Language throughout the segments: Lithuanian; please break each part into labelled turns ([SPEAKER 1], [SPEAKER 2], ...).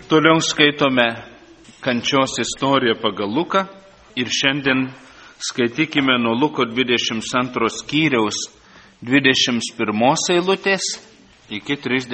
[SPEAKER 1] Toliau skaitome kančios istoriją pagal Luką ir šiandien skaitykime nuo Luko 22 skyriaus 21 eilutės iki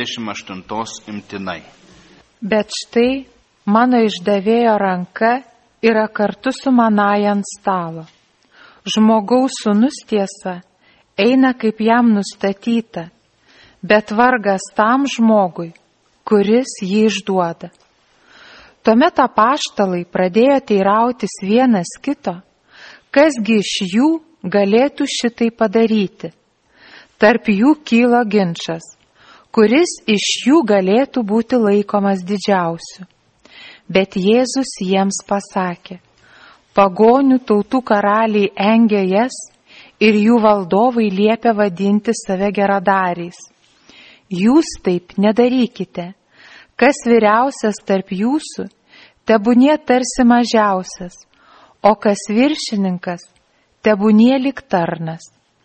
[SPEAKER 1] 38 imtinai.
[SPEAKER 2] Bet štai mano išdavėjo ranka yra kartu su manąja ant stalo. Žmogaus sūnus tiesa eina kaip jam nustatyta, bet vargas tam žmogui, kuris jį išduoda. Tuomet apaštalai pradėjo teirautis vienas kito, kasgi iš jų galėtų šitai padaryti. Tarp jų kilo ginčas, kuris iš jų galėtų būti laikomas didžiausiu. Bet Jėzus jiems pasakė, pagonių tautų karaliai engia jas ir jų valdovai liepia vadinti save geradariais. Jūs taip nedarykite. Kas vyriausias tarp jūsų, tebūnie tarsi mažiausias, o kas viršininkas, tebūnie lyg tarnas.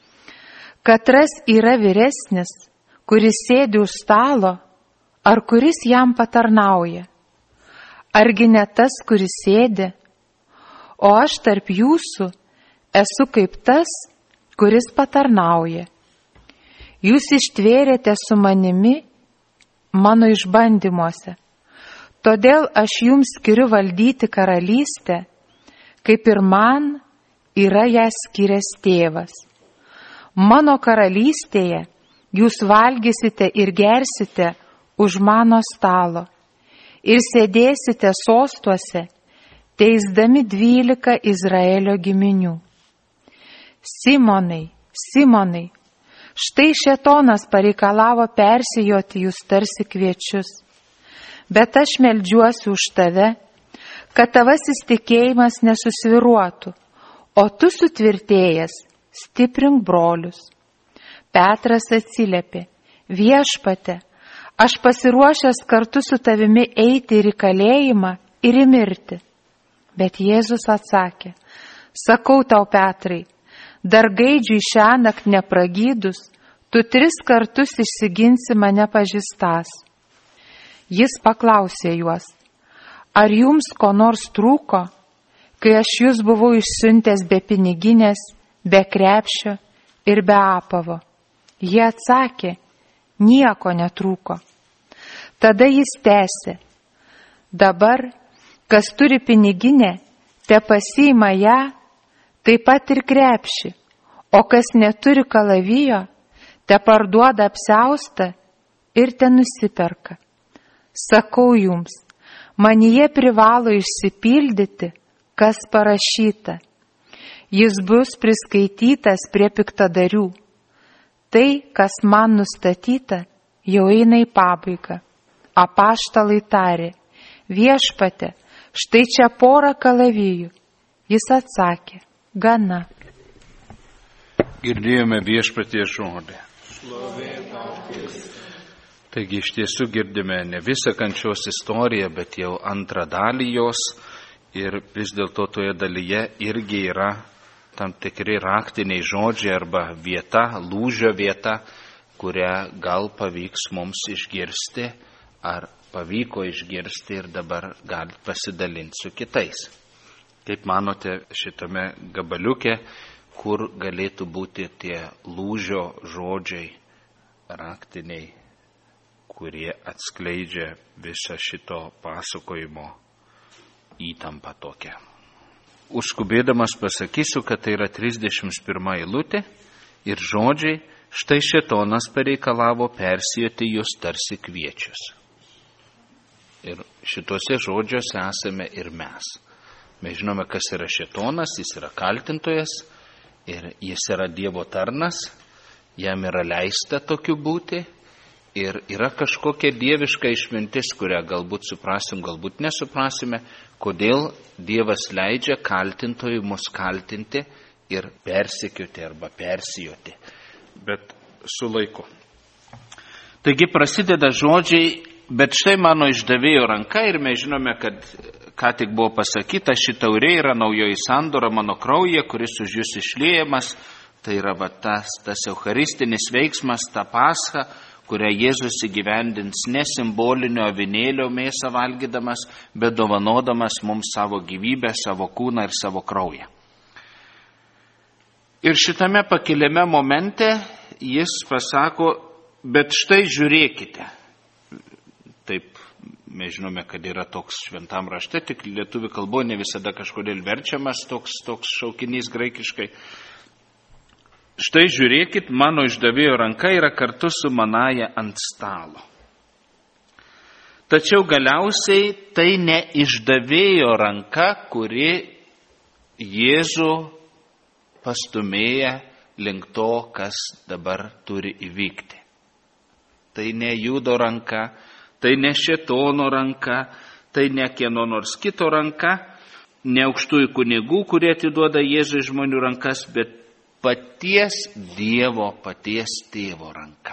[SPEAKER 2] Katras yra vyresnis, kuris sėdi už stalo, ar kuris jam patarnauja? Argi ne tas, kuris sėdi? O aš tarp jūsų esu kaip tas, kuris patarnauja. Jūs ištvėrėte su manimi mano išbandymuose. Todėl aš jums skiriu valdyti karalystę, kaip ir man yra ją skyręs tėvas. Mano karalystėje jūs valgysite ir gersite už mano stalo ir sėdėsite sostuose, teisdami 12 Izraelio giminių. Simonai, Simonai, štai šėtonas pareikalavo persijoti jūs tarsi kviečius, bet aš meldžiuosi už tave, kad tavasis tikėjimas nesusviruotų, o tu sutvirtėjęs stiprink brolius. Petras atsiliepė, viešpate, aš pasiruošęs kartu su tavimi eiti ir į kalėjimą, ir į mirtį. Bet Jėzus atsakė, sakau tau, Petrai, dar gaidžiui šiąnakt nepragydus, tu 3 kartus išsiginsi mane pažįstas. Jis paklausė juos, ar jums ko nors trūko, kai aš jūs buvau išsiuntęs be piniginės, be krepšio ir be apavo? Jie atsakė, nieko netrūko. Tada jis tęsė, dabar, kas turi piniginę, te pasiima ją, taip pat ir krepšį, o kas neturi kalavijo, te parduoda apsiaustą ir te nusiperka. Sakau jums, manyje privalo išsipildyti, kas parašyta. Jis bus priskaitytas prie piktadarių. Tai, kas man nustatyta, jau eina į pabaigą. Apaštalai tarė, viešpate, štai čia 4 kalavijų. Jis atsakė, gana.
[SPEAKER 1] Girdėjome viešpaties žodį. Taigi iš tiesų girdime ne visą kančios istoriją, bet jau antrą dalį jos. Ir vis dėlto toje dalyje irgi yra tam tikri raktiniai žodžiai arba vieta, lūžio vieta, kurią gal pavyks mums išgirsti, ar pavyko išgirsti ir dabar gal pasidalinti su kitais. Kaip manote šitame gabaliuke, kur galėtų būti tie lūžio žodžiai raktiniai, kurie atskleidžia visą šito pasakojimo įtampą tokią. Užskubėdamas pasakysiu, kad tai yra 31 eilutė ir žodžiai, štai šėtonas pareikalavo persijoti jūs tarsi kviečius. Ir šituose žodžiuose esame ir mes. Mes žinome, kas yra šėtonas, jis yra kaltintojas ir jis yra Dievo tarnas, jam yra leista tokiu būti ir yra kažkokia dieviška išmintis, kurią galbūt suprasim, galbūt nesuprasime, kodėl Dievas leidžia kaltintojui mus kaltinti ir persekioti arba persijoti, bet su laiku. Taigi prasideda žodžiai, bet štai mano išdavėjo ranka ir mes žinome, kad ką tik buvo pasakyta, ši taurė yra naujoji sandora mano kraujyje, kuris už jūs išliejamas. Tai yra tas eucharistinis veiksmas, ta pascha, kurią Jėzus įgyvendins ne simbolinio avinėlio mėsą valgydamas, bet dovanodamas mums savo gyvybę, savo kūną ir savo kraują. Ir šitame pakiliame momente jis pasako, bet štai žiūrėkite. Taip, mes žinome, kad yra toks šventam rašte, tik lietuvių kalboje ne visada kažkodėl verčiamas toks šaukinys graikiškai. Štai žiūrėkit, mano išdavėjo ranka yra kartu su manaja ant stalo. Tačiau galiausiai tai ne išdavėjo ranka, kuri Jėzų pastumėja link to, kas dabar turi įvykti. Tai ne Judo ranka, tai ne šėtono ranka, tai ne kieno nors kito ranka, ne aukštųjų kunigų, kurie atiduoda Jėzų į žmonių rankas, bet paties Dievo, paties Tėvo ranka.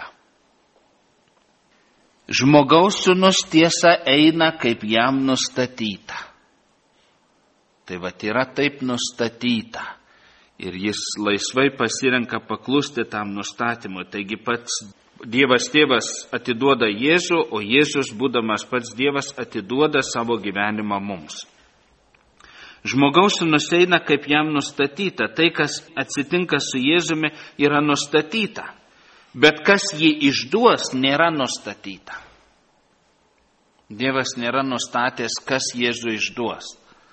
[SPEAKER 1] Žmogaus sūnus tiesa eina, kaip jam nustatyta. Tai yra taip nustatyta. Ir jis laisvai pasirenka paklusti tam nustatymui. Taigi pats Dievas Tėvas atiduoda Jėzų, o Jėzus, būdamas pats Dievas, atiduoda savo gyvenimą mums. Žmogaus sūnus eina, kaip jam nustatyta. Tai, kas atsitinka su Jėzumi, yra nustatyta. Bet kas jį išduos, nėra nustatyta. Dievas nėra nustatęs, kas Jėzų išduos.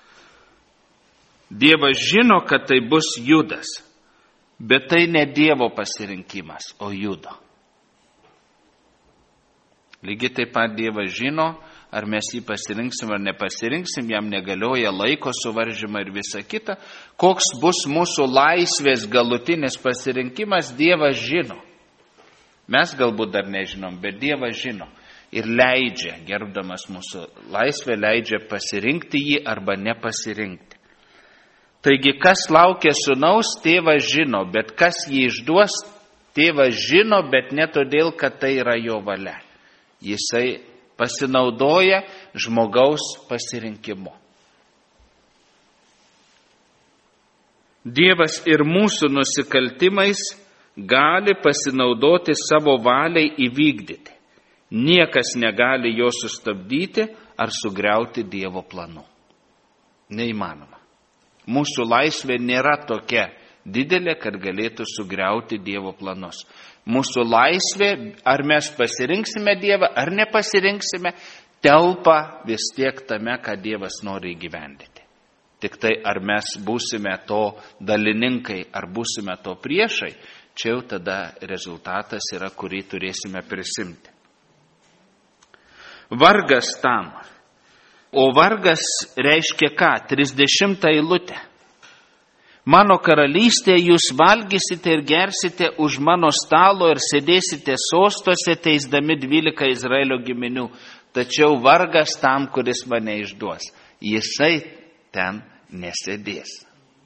[SPEAKER 1] Dievas žino, kad tai bus Judas. Bet tai ne Dievo pasirinkimas, o Judo. Lygiai taip pat Dievas žino, ar mes jį pasirinksim ar nepasirinksim, jam negalioja laiko suvaržymą ir visa kita. Koks bus mūsų laisvės galutinis pasirinkimas, Dievas žino. Mes galbūt dar nežinom, bet Dievas žino. Ir leidžia, gerbdamas mūsų laisvę, leidžia pasirinkti jį arba nepasirinkti. Taigi, kas laukia sūnaus, Tėvas žino, bet kas jį išduos, Tėvas žino, bet ne todėl, kad tai yra jo valia. Jisai pasinaudoja žmogaus pasirinkimu. Dievas ir mūsų nusikaltimais gali pasinaudoti savo valiai įvykdyti. Niekas negali jo sustabdyti ar sugriauti Dievo planų. Neįmanoma. Mūsų laisvė nėra tokia didelė, kad galėtų sugriauti Dievo planus. Mūsų laisvė, ar mes pasirinksime Dievą, ar nepasirinksime, telpa vis tiek tame, ką Dievas nori įgyvendyti. Tik tai, ar mes būsime to dalininkai, ar būsime to priešai, čia jau tada rezultatas yra, kurį turėsime prisimti. Vargas tam. O vargas reiškia ką? 30 eilutė. Mano karalystėje jūs valgysite ir gersite už mano stalo ir sėdėsite sostuose, teisdami 12 Izraelio giminių. Tačiau vargas tam, kuris mane išduos. Jisai ten nesėdės.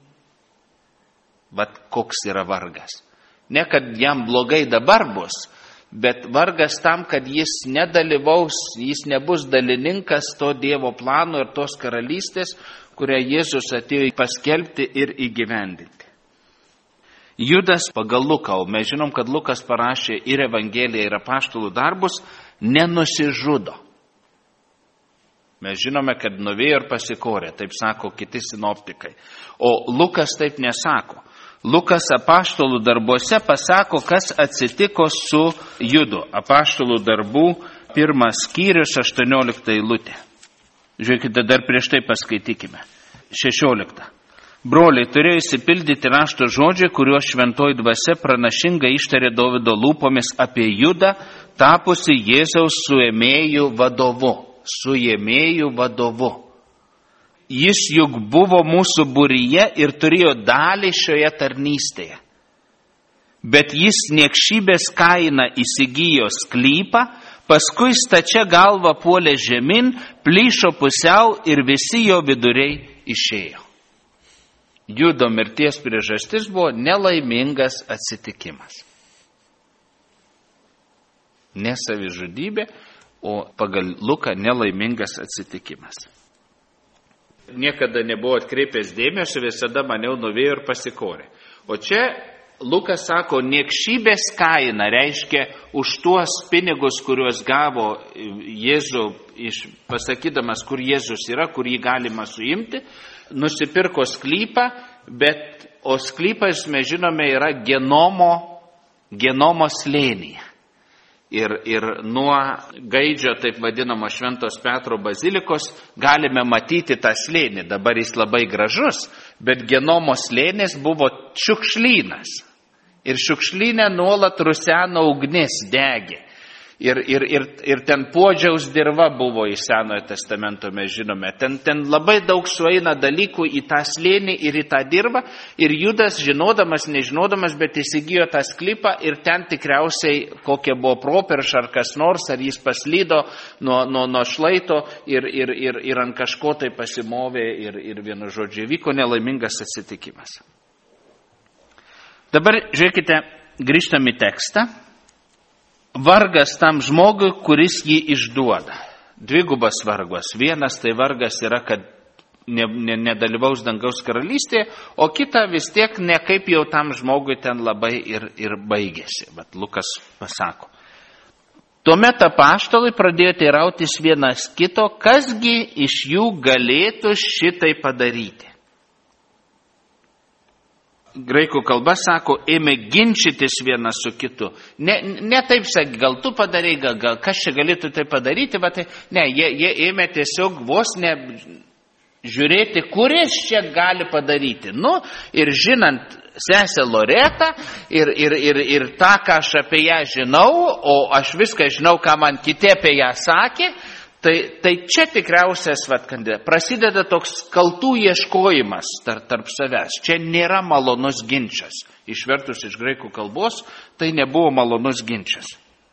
[SPEAKER 1] Vat koks yra vargas. Ne, kad jam blogai dabar bus, bet vargas tam, kad jis nedalyvaus, jis nebus dalininkas to Dievo plano ir tos karalystės, kurią Jėzus atėjo paskelbti ir įgyvendinti. Judas pagal Luką, o mes žinom, kad Lukas parašė ir Evangeliją, ir apaštalų darbus, nenusižudo. Mes žinome, kad nuvėjo ir pasikorė, taip sako kiti sinoptikai. O Lukas taip nesako. Lukas apaštalų darbuose pasako, kas atsitiko su Judu. Apaštalų darbų 1 skyrius 18 eilutė. Žiūrėkite, dar prieš tai paskaitykime. 16. Broliai, turėjo įsipildyti rašto žodžiai, kuriuos šventoji dvasia pranašingai ištarė Dovydo lūpomis apie Judą, tapusi Jėzaus suėmėjų vadovu. Suėmėjų vadovu. Jis juk buvo mūsų būryje ir turėjo dalį šioje tarnystėje. Bet jis niekšybės kaina įsigijo sklypą, paskui stačia galva puolė žemyn, plyšo pusiau ir visi jo viduriai išėjo. Judo mirties priežastis buvo nelaimingas atsitikimas. Ne savižudybė, o pagal Luką nelaimingas atsitikimas. Niekada nebuvo atkreipęs dėmesio, visada maniau nuvėjo ir pasikorė. O čia Lukas sako, niekšybės kaina reiškia už tuos pinigus, kuriuos gavo Jėzų, pasakydamas, kur Jėzus yra, kur jį galima suimti, nusipirko sklypą, o sklypas, mes žinome, yra genomo slėnyje. Ir nuo Gaidžio, taip vadinamo Šventos Petro bazilikos, galime matyti tą slėnį. Dabar jis labai gražus, bet genomo slėnis buvo šiukšlynas. Ir šiukšlynė nuolat ruseno ugnis, degė. Ir ten puodžiaus dirva buvo iš Senojo testamento, mes žinome. Ten labai daug sueina dalykų į tą slėnį ir į tą dirvą. Ir Judas, žinodamas, nežinodamas, bet įsigijo tą sklypą ir ten tikriausiai kokia buvo properša ar kas nors, ar jis paslydo nuo šlaito ir ant kažko tai pasimovė ir vienu žodžiu vyko nelaimingas atsitikimas. Dabar žiūrėkite, grįžtam į tekstą. Vargas tam žmogui, kuris jį išduoda. Dvigubas vargas. Vienas tai vargas yra, kad nedalyvaus dangaus karalystėje, o kita vis tiek nekaip jau tam žmogui ten labai ir baigėsi. Bet Lukas pasako. Tuomet apaštalai pradėjo teirautis vienas kito, kasgi iš jų galėtų šitai padaryti. Graikų kalba sako, ėmė ginčytis vienas su kitu. Ne taip sakė, gal tu padarai, gal kas čia galėtų tai padaryti, bet ne, jie ėmė tiesiog vos ne žiūrėti, kuris čia gali padaryti. Nu, ir žinant sesę Loretą ir tą, ką aš apie ją žinau, o aš viską žinau, ką man kiti apie ją sakė, tai čia tikriausias kandidatas. Prasideda toks kaltų ieškojimas tarp savęs. Čia nėra malonus ginčas. Išvertus iš graikų kalbos, tai nebuvo malonus ginčas.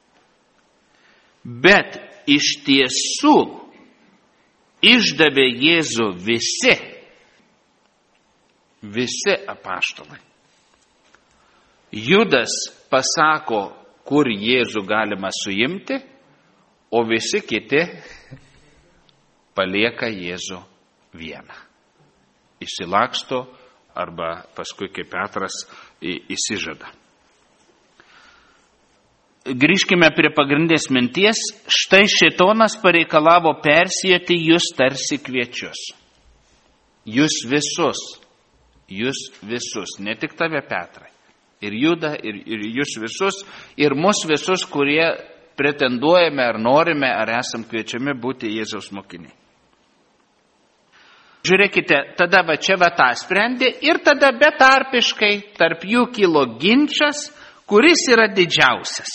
[SPEAKER 1] Bet iš tiesų išdavė Jėzų visi apaštalai. Judas pasako, kur Jėzų galima suimti, o visi kiti palieka Jėzų vieną. Išsilaksto arba paskui kaip Petras įsižada. Grįžkime prie pagrindės minties. Štai šėtonas pareikalavo persijoti jūs tarsi kviečius. Jūs visus, ne tik tave Petrai. Ir Judą, ir jūs visus, ir mus visus, kurie pretenduojame ar norime, ar esam kviečiami būti Jėzaus mokiniai. Žiūrėkite, tada čia tą sprendė ir tada betarpiškai tarp jų kilo ginčas, kuris yra didžiausias.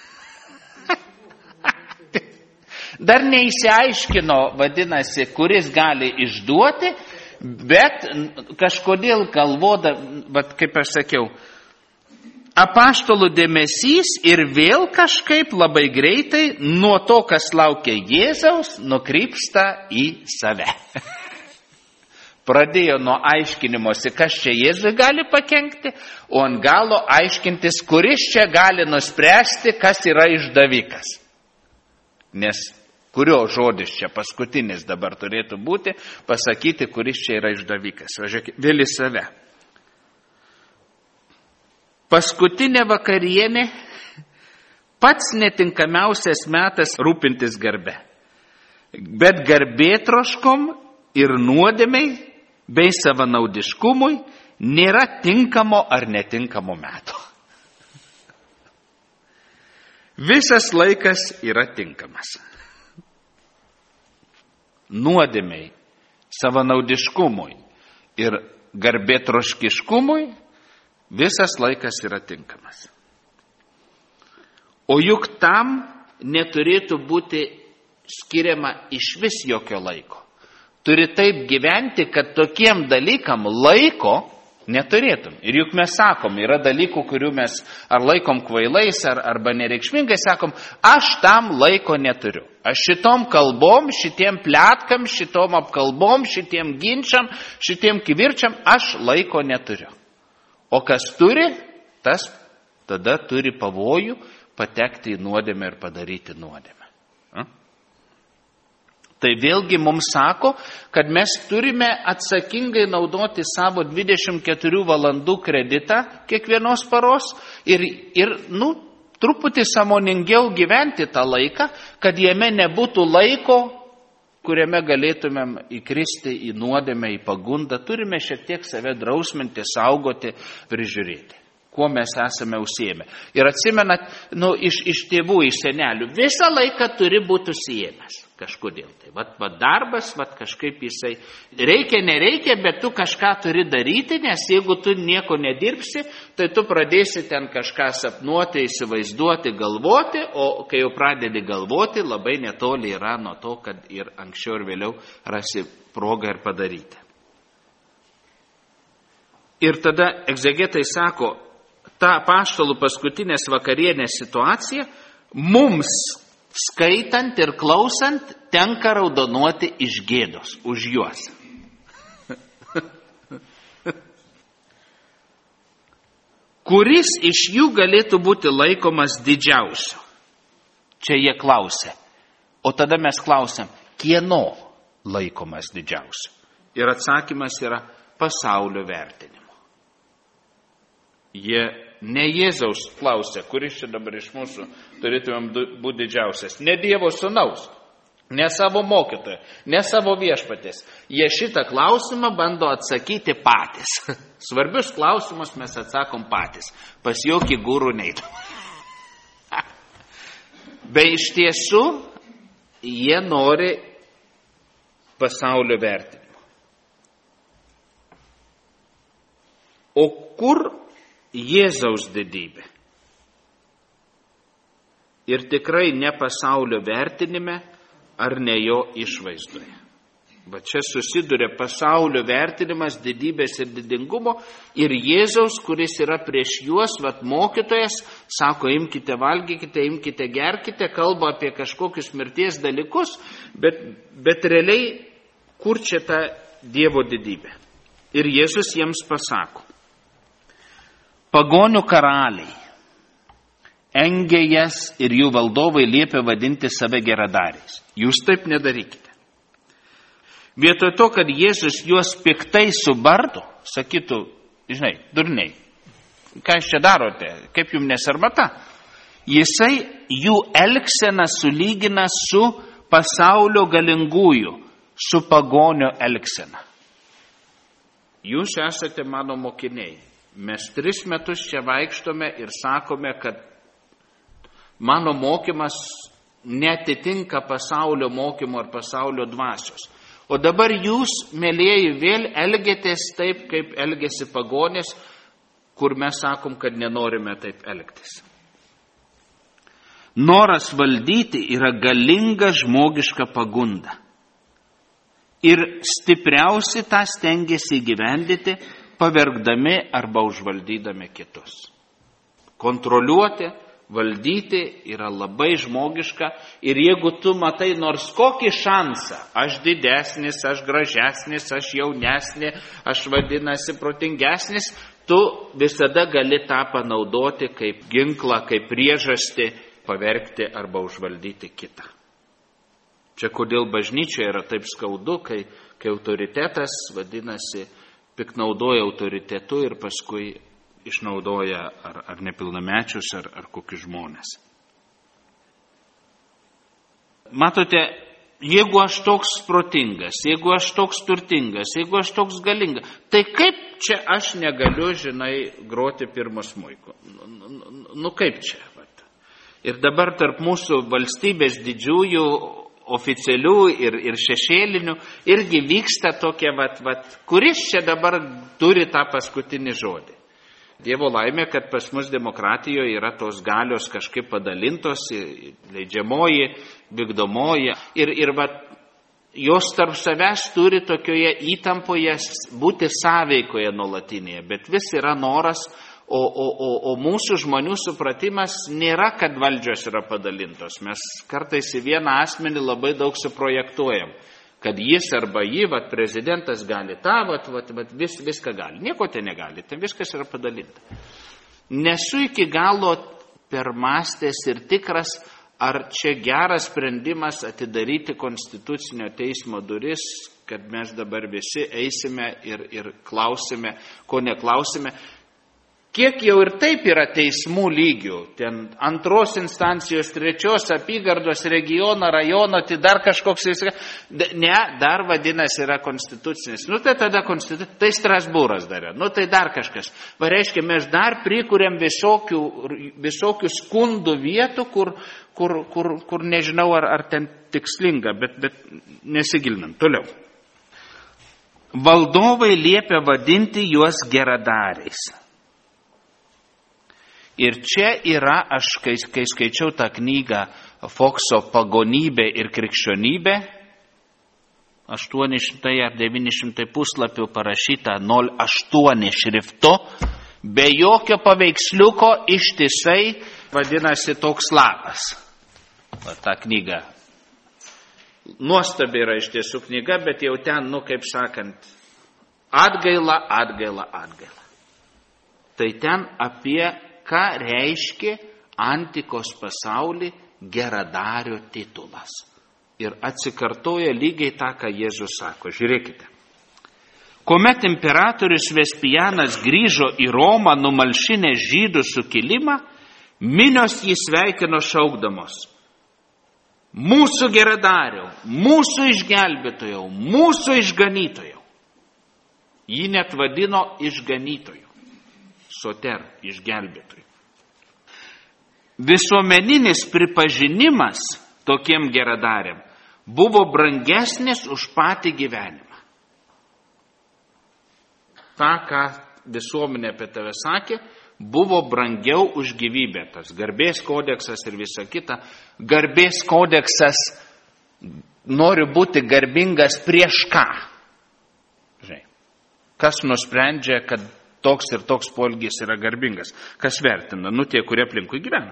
[SPEAKER 1] Dar neįsiaiškino, vadinasi, kuris gali išduoti, bet kažkodėl galvoda, kaip aš sakiau, apaštalų dėmesys ir vėl kažkaip labai greitai nuo to, kas laukia Jėzaus, nukrypsta į save. Pradėjo nuo aiškinimosi, kas čia Jėzui gali pakenkti, o ant galo aiškintis, kuris čia gali nuspręsti, kas yra išdavikas. Nes kurio žodis čia paskutinis dabar turėtų būti, pasakyti, kuris čia yra išdavikas. Važiuokit, vėl į save. Paskutinė vakarienė, pats netinkamiausias metas rūpintis garbe. Bet garbėtroškom ir nuodėmei bei savanaudiškumui nėra tinkamo ar netinkamo meto. Visas laikas yra tinkamas. Nuodėmei, savanaudiškumui ir garbėtroškiškumui visas laikas yra tinkamas. O juk tam neturėtų būti skiriama iš vis jokio laiko. Turi taip gyventi, kad tokiem dalykam laiko neturėtum. Ir juk mes sakom, yra dalykų, kurių mes ar laikom kvailais, arba nereikšmingai sakom, aš tam laiko neturiu. Aš šitom kalbom, šitiem pletkam, šitom apkalbom, šitiem ginčiam, šitiem kivirčiam, aš laiko neturiu. O kas turi, tas tada turi pavojų patekti į nuodėmę ir padaryti nuodėmę. Tai vėlgi mums sako, kad mes turime atsakingai naudoti savo 24 valandų kreditą kiekvienos paros ir truputį sąmoningiau gyventi tą laiką, kad jame nebūtų laiko, kuriame galėtumėm įkristi į nuodėmę, į pagundą. Turime šiek tiek save drausminti, saugoti, prižiūrėti, kuo mes esame užsiėmę. Ir atsimenat, iš tėvų, iš senelių, visą laiką turi būti užsiėmęs kažkodėl. Tai vat darbas, kažkaip jisai reikia, nereikia, bet tu kažką turi daryti, nes jeigu tu nieko nedirbsi, tai tu pradėsi ten kažką sapnuoti, įsivaizduoti, galvoti, o kai jau pradedi galvoti, labai netoli yra nuo to, kad ir anksčiau ir vėliau rasi progą ir padaryti. Ir tada egzegetai sako, ta apaštalų paskutinės vakarienės situacija mums skaitant ir klausant tenka raudonuoti iš gėdos už juos. Kuris iš jų galėtų būti laikomas didžiausiu? Čia jie klausė. O tada mes klausiam, kieno laikomas didžiausiu? Ir atsakymas yra pasaulio vertinimo. Jie ne Jėzaus klausė, kuris čia dabar iš mūsų turėtumėm būti didžiausias. Ne Dievo sūnaus, ne savo mokytojo, ne savo viešpatės. Jie šitą klausimą bando atsakyti patys. Svarbius klausimus mes atsakom patys. Pas jokį gurų neidam. Bet iš tiesų, jie nori pasaulio vertinimo. O kur Jėzaus didybė? Ir tikrai ne pasaulio vertinime, ar ne jo išvaizdoje. Va čia susiduria pasaulio vertinimas, didybės ir didingumo, ir Jėzaus, kuris yra prieš juos, mokytojas, sako, imkite, valgykite, imkite, gerkite, kalba apie kažkokius mirties dalykus, bet realiai, kur čia ta Dievo didybė? Ir Jėzus jiems pasako, pagonių karaliai, engėjas ir jų valdovai liepia vadinti save geradariais. Jūs taip nedarykite. Vietoj to, kad Jėzus juos piktai subartų, sakytų, žinai, durniai, ką jūs čia darote, kaip jums nesarmata, jisai jų elgseną sulygina su pasaulio galingųjų, su pagonio elgsena. Jūs esate mano mokiniai. Mes 3 metus čia vaikštome ir sakome, kad mano mokymas netitinka pasaulio mokymo ar pasaulio dvasios. O dabar jūs, mėlieji, vėl elgiatės taip, kaip elgėsi pagonės, kur mes sakom, kad nenorime taip elgtis. Noras valdyti yra galinga žmogiška pagunda. Ir stipriausi tą stengiasi įgyvendyti, pavergdami arba užvaldydami kitus. Kontroliuoti, valdyti yra labai žmogiška ir jeigu tu matai nors kokį šansą, aš didesnis, aš gražesnis, aš jaunesnis, aš vadinasi protingesnis, tu visada gali tą panaudoti kaip ginklą, kaip priežastį pavergti arba užvaldyti kitą. Čia kodėl bažnyčioje yra taip skaudu, kai autoritetas vadinasi piknaudoja autoritetu ir paskui išnaudoja ar nepilnamečius, ar kokius žmonės. Matote, jeigu aš toks protingas, jeigu aš toks turtingas, jeigu aš toks galingas, tai kaip čia aš negaliu, groti pirmo smuiko? Kaip čia? Ir dabar tarp mūsų valstybės didžiųjų oficialių ir šešėlinių irgi vyksta tokia, kuris čia dabar turi tą paskutinį žodį. Dievo laimė, kad pas mus demokratijoje yra tos galios kažkaip padalintos, leidžiamoji, vykdomoji. Ir jos tarp savęs turi tokioje įtampoje būti sąveikoje nuolatinėje, bet vis yra noras, o mūsų žmonių supratimas nėra, kad valdžios yra padalintos. Mes kartais į vieną asmenį labai daug suprojektuojam, kad jis arba ji, prezidentas gali tą, viską gali. Nieko te negali, ten viskas yra padalinta. Nesu iki galo permastęs ir tikras, ar čia geras sprendimas atidaryti konstitucinio teismo duris, kad mes dabar visi eisime ir klausime, ko neklausime. Kiek jau ir taip yra teismų lygių, ten 2 instancijos, 3 apygardos, regiono, rajono, tai dar kažkoks, ne, dar vadinasi yra konstitucinis. Tai tada tai Strasbūras dar, tai dar kažkas. Reiškia, mes dar prikūrėm visokių skundų vietų, kur nežinau, ar ten tikslinga, bet nesigilinant. Toliau. Valdovai liepia vadinti juos geradariais. Ir čia yra, aš kai skaičiau tą knygą Fokso Pagonybė ir krikščionybė, 800 ar 900 puslapių parašyta 08 šriftu, be jokio paveiksliuko ištisai vadinasi toks lapas. Ta knyga. Nuostabi yra iš tiesų knyga, bet jau ten, kaip sakant, atgaila. Tai ten apie ką reiškia antikos pasaulį geradario titulas. Ir atsikartoja lygiai tą, ką Jėzus sako. Žiūrėkite. Kuomet imperatorius Vespianas grįžo į Romą numalšinę žydų sukilimą, minios jį sveikino šaukdamos: mūsų geradariau, mūsų išgelbėtojau, mūsų išganytojau. Jį net vadino išganytoju. Soter, išgelbėtojų. Visuomeninis pripažinimas tokiem geradariam buvo brangesnis už patį gyvenimą. Ta, ką visuomenė apie tave sakė, buvo brangiau už gyvybę. Tas garbės kodeksas ir visa kita. Garbės kodeksas nori būti garbingas prieš ką? Žinai, kas nusprendžia, kad toks ir toks poelgis yra garbingas. Kas vertina? Tie, kurie aplinkui gyvena.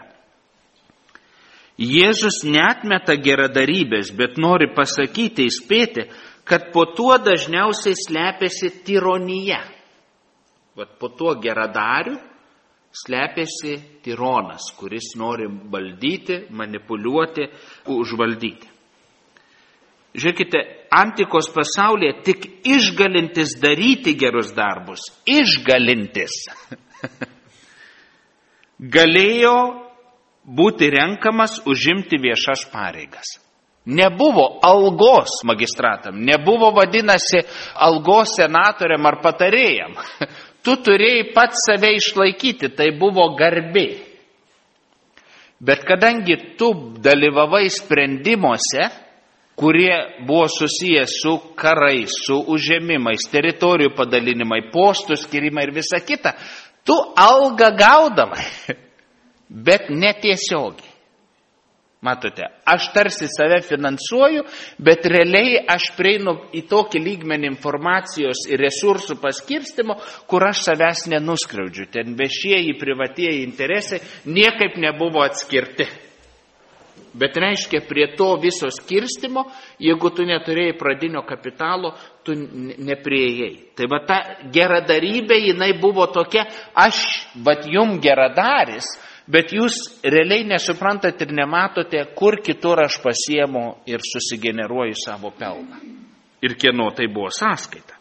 [SPEAKER 1] Jėzus neatmeta geradarybės, bet nori pasakyti, įspėti, kad po tuo dažniausiai slepiasi tironija. Po tuo geradariu slepiasi tironas, kuris nori valdyti, manipuliuoti, užvaldyti. Žiūrėkite, antikos pasaulyje tik išgalintis daryti gerus darbus, išgalintis, galėjo būti renkamas užimti viešas pareigas. Nebuvo algos magistratam, nebuvo vadinasi algos senatoriam ar patarėjam. Tu turėjai pats save išlaikyti, tai buvo garbė. Bet kadangi tu dalyvavai sprendimuose, kurie buvo susiję su karais, su užėmimais, teritorijų padalinimai, postų skirimai ir visa kita, tu algą gaudavai, bet netiesiogiai. Matote, aš tarsi save finansuoju, bet realiai aš prieinu į tokį lygmenį informacijos ir resursų paskirstimo, kur aš savęs nenuskriaudžiu. Ten viešieji, privatieji interesai niekaip nebuvo atskirti. Bet reiškia, prie to viso skirstimo, jeigu tu neturėjai pradinio kapitalo, tu neprieėjai. Tai ta geradarybė, jinai buvo tokia, aš jum geradaris, bet jūs realiai nesuprantat ir nematote, kur kitur aš pasiemu ir susigeneruoju savo pelną. Ir kieno tai buvo sąskaita.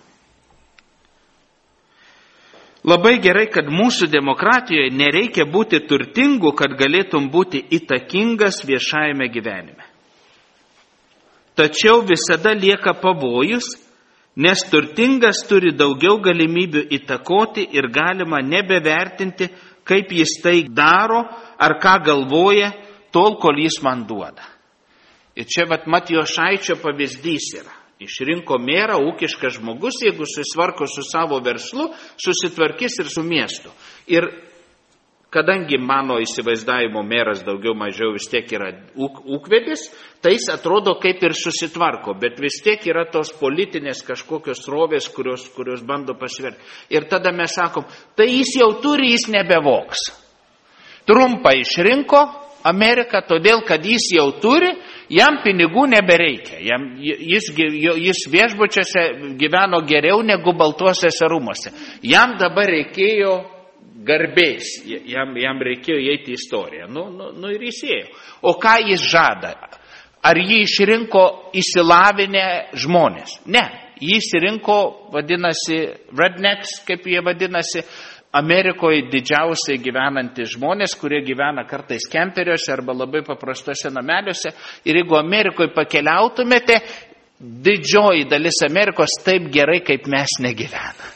[SPEAKER 1] Labai gerai, kad mūsų demokratijoje nereikia būti turtingu, kad galėtum būti įtakingas viešajame gyvenime. Tačiau visada lieka pavojus, nes turtingas turi daugiau galimybių įtakoti ir galima nebevertinti, kaip jis tai daro ar ką galvoja, tol, kol jis man duoda. Ir čia Matijošaičio pavyzdys yra. Išrinko merą, ūkiškas žmogus, jeigu susitvarko su savo verslu, susitvarkys ir su miestu. Ir kadangi mano įsivaizdavimo meras daugiau mažiau vis tiek yra ūkvedis, tai jis atrodo kaip ir susitvarko, bet vis tiek yra tos politinės kažkokios srovės, kurios bando pasverti. Ir tada mes sakom, tai jis jau turi, jis nebevoks. Trumpą išrinko Ameriką, todėl, kad jis jau turi, jam pinigų nebereikia. Jis viešbučiuose gyveno geriau negu Baltuosiuose rūmuose. Jam dabar reikėjo garbės, jam reikėjo įeiti į istoriją. Nu ir jis ėjo. O ką jis žada? Ar jį išrinko įsilavinę žmonės? Ne, jį išrinko, vadinasi, rednecks, kaip jie vadinasi, Amerikoje didžiausiai gyvenantys žmonės, kurie gyvena kartais kemperiuose arba labai paprastuose nameliuose. Ir jeigu Amerikoje pakeliautumėte, didžioji dalis Amerikos taip gerai, kaip mes negyvena.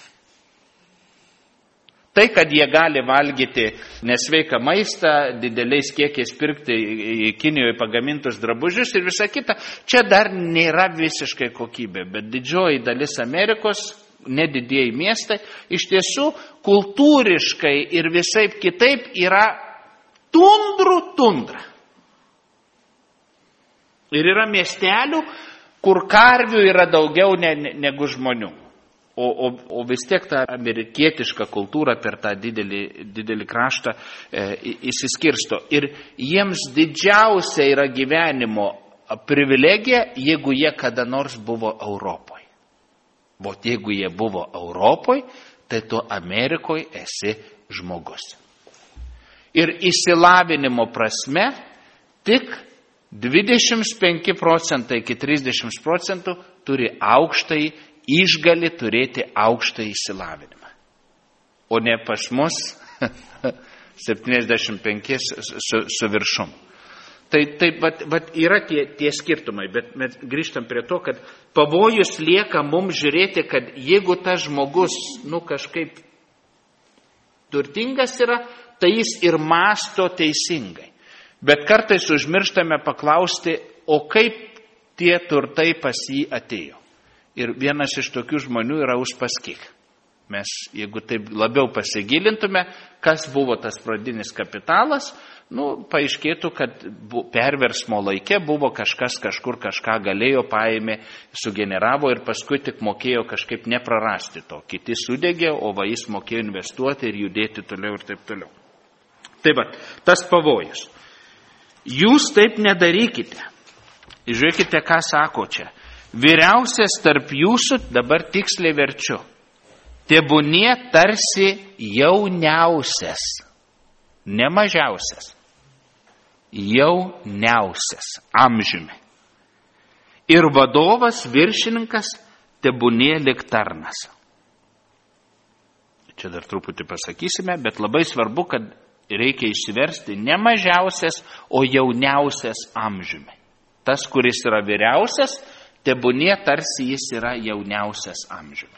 [SPEAKER 1] Tai, kad jie gali valgyti nesveiką maistą, dideliais kiekiais pirkti Kinijoje pagamintus drabužius ir visa kita, čia dar nėra visiškai kokybė, bet didžioji dalis Amerikos, nedidieji miestai, iš tiesų kultūriškai ir visaip kitaip yra tundra. Ir yra miestelių, kur karvių yra daugiau negu žmonių. O vis tiek ta amerikietiška kultūra per tą didelį kraštą įsiskirsto. Ir jiems didžiausia yra gyvenimo privilegija, jeigu jie kada nors buvo Europoje. Vot jeigu jie buvo Europoje, tai tu Amerikoje esi žmogus. Ir išsilavinimo prasme tik 25% iki 30% turi aukštąjį, išgali turėti aukštą išsilavinimą. O ne pas mus 75 su viršum. Tai yra tie skirtumai, bet mes grįžtam prie to, kad pavojus lieka mums žiūrėti, kad jeigu tas žmogus, kažkaip turtingas yra, tai jis ir mąsto teisingai. Bet kartais užmirštame paklausti, o kaip tie turtai pas jį atėjo. Ir vienas iš tokių žmonių yra Uspaskich. Mes, jeigu taip labiau pasigilintume, kas buvo tas pradinis kapitalas, paaiškėtų, kad perversmo laike buvo kažkas kažkur kažką galėjo, paėmė, sugeneravo ir paskui tik mokėjo kažkaip neprarasti to. Kiti sudegė, o jis mokėjo investuoti ir judėti toliau ir taip toliau. Taip pat, tas pavojus. Jūs taip nedarykite. Žiūrėkite, ką sako čia. Vyriausias tarp jūsų, dabar tiksliai verčiu, tebūnie tarsi jauniausias, ne mažiausias, jauniausias amžiumi. Ir vadovas, viršininkas, tebūnie lyg tarnas. Čia dar truputį pasakysime, bet labai svarbu, kad reikia išsiversti ne mažiausias, o jauniausias amžiumi. Tas, kuris yra vyriausias, tebūnie tarsi jis yra jauniausias amžiumi.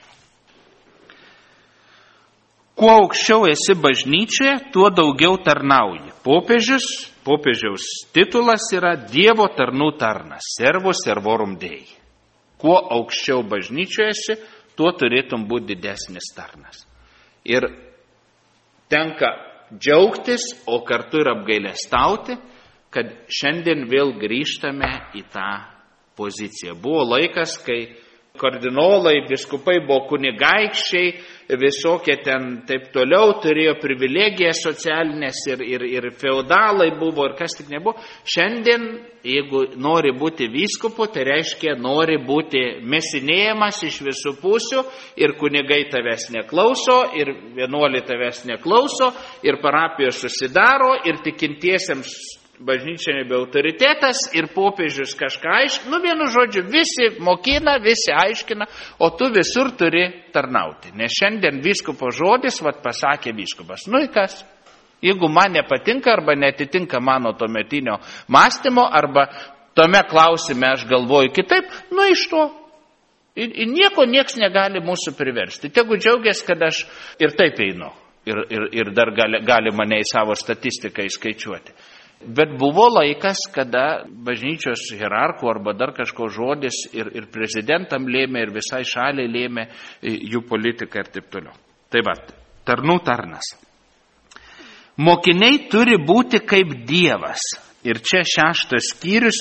[SPEAKER 1] Kuo aukščiau esi bažnyčioje, tuo daugiau tarnauji. Popiežiaus titulas yra Dievo tarnų tarnas, servo servorum dei. Kuo aukščiau bažnyčioje esi, tuo turėtum būti didesnis tarnas. Ir tenka džiaugtis, o kartu ir apgailestauti, kad šiandien vėl grįžtame į tą poziciją. Buvo laikas, kai kardinolai, biskupai buvo kunigaikščiai, visokie ten taip toliau, turėjo privilegijas socialinės ir feudalai buvo ir kas tik nebuvo. Šiandien, jeigu nori būti vyskupu, tai reiškia nori būti mesinėjamas iš visų pusių ir kunigai tavęs neklauso, ir vienuoliai tavęs neklauso, ir parapijos susidaro, ir tikintiesiems bažnyčia nebe autoritetas ir popiežius kažką aiškina. Vienu žodžiu, visi mokina, visi aiškina, o tu visur turi tarnauti. Nes šiandien vyskupo žodis, pasakė vyskupas. Ir kas? Jeigu man nepatinka arba netitinka mano tuometinio mąstymo, arba tome klausime aš galvoju kitaip, iš to. Ir nieks negali mūsų priversti. Tegu džiaugiasi, kad aš ir taip einu. Ir dar gali mane į savo statistiką įskaičiuoti. Bet buvo laikas, kada bažnyčios hierarchų arba dar kažko žodis ir prezidentam lėmė, ir visai šaliai lėmė jų politiką ir taip toliau. Tai tarnų tarnas. Mokiniai turi būti kaip Dievas. Ir čia 6 skyrius,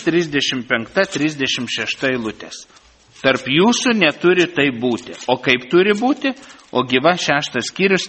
[SPEAKER 1] 35-36 eilutės. Tarp jūsų neturi tai būti. O kaip turi būti? O gyva 6 skyrius,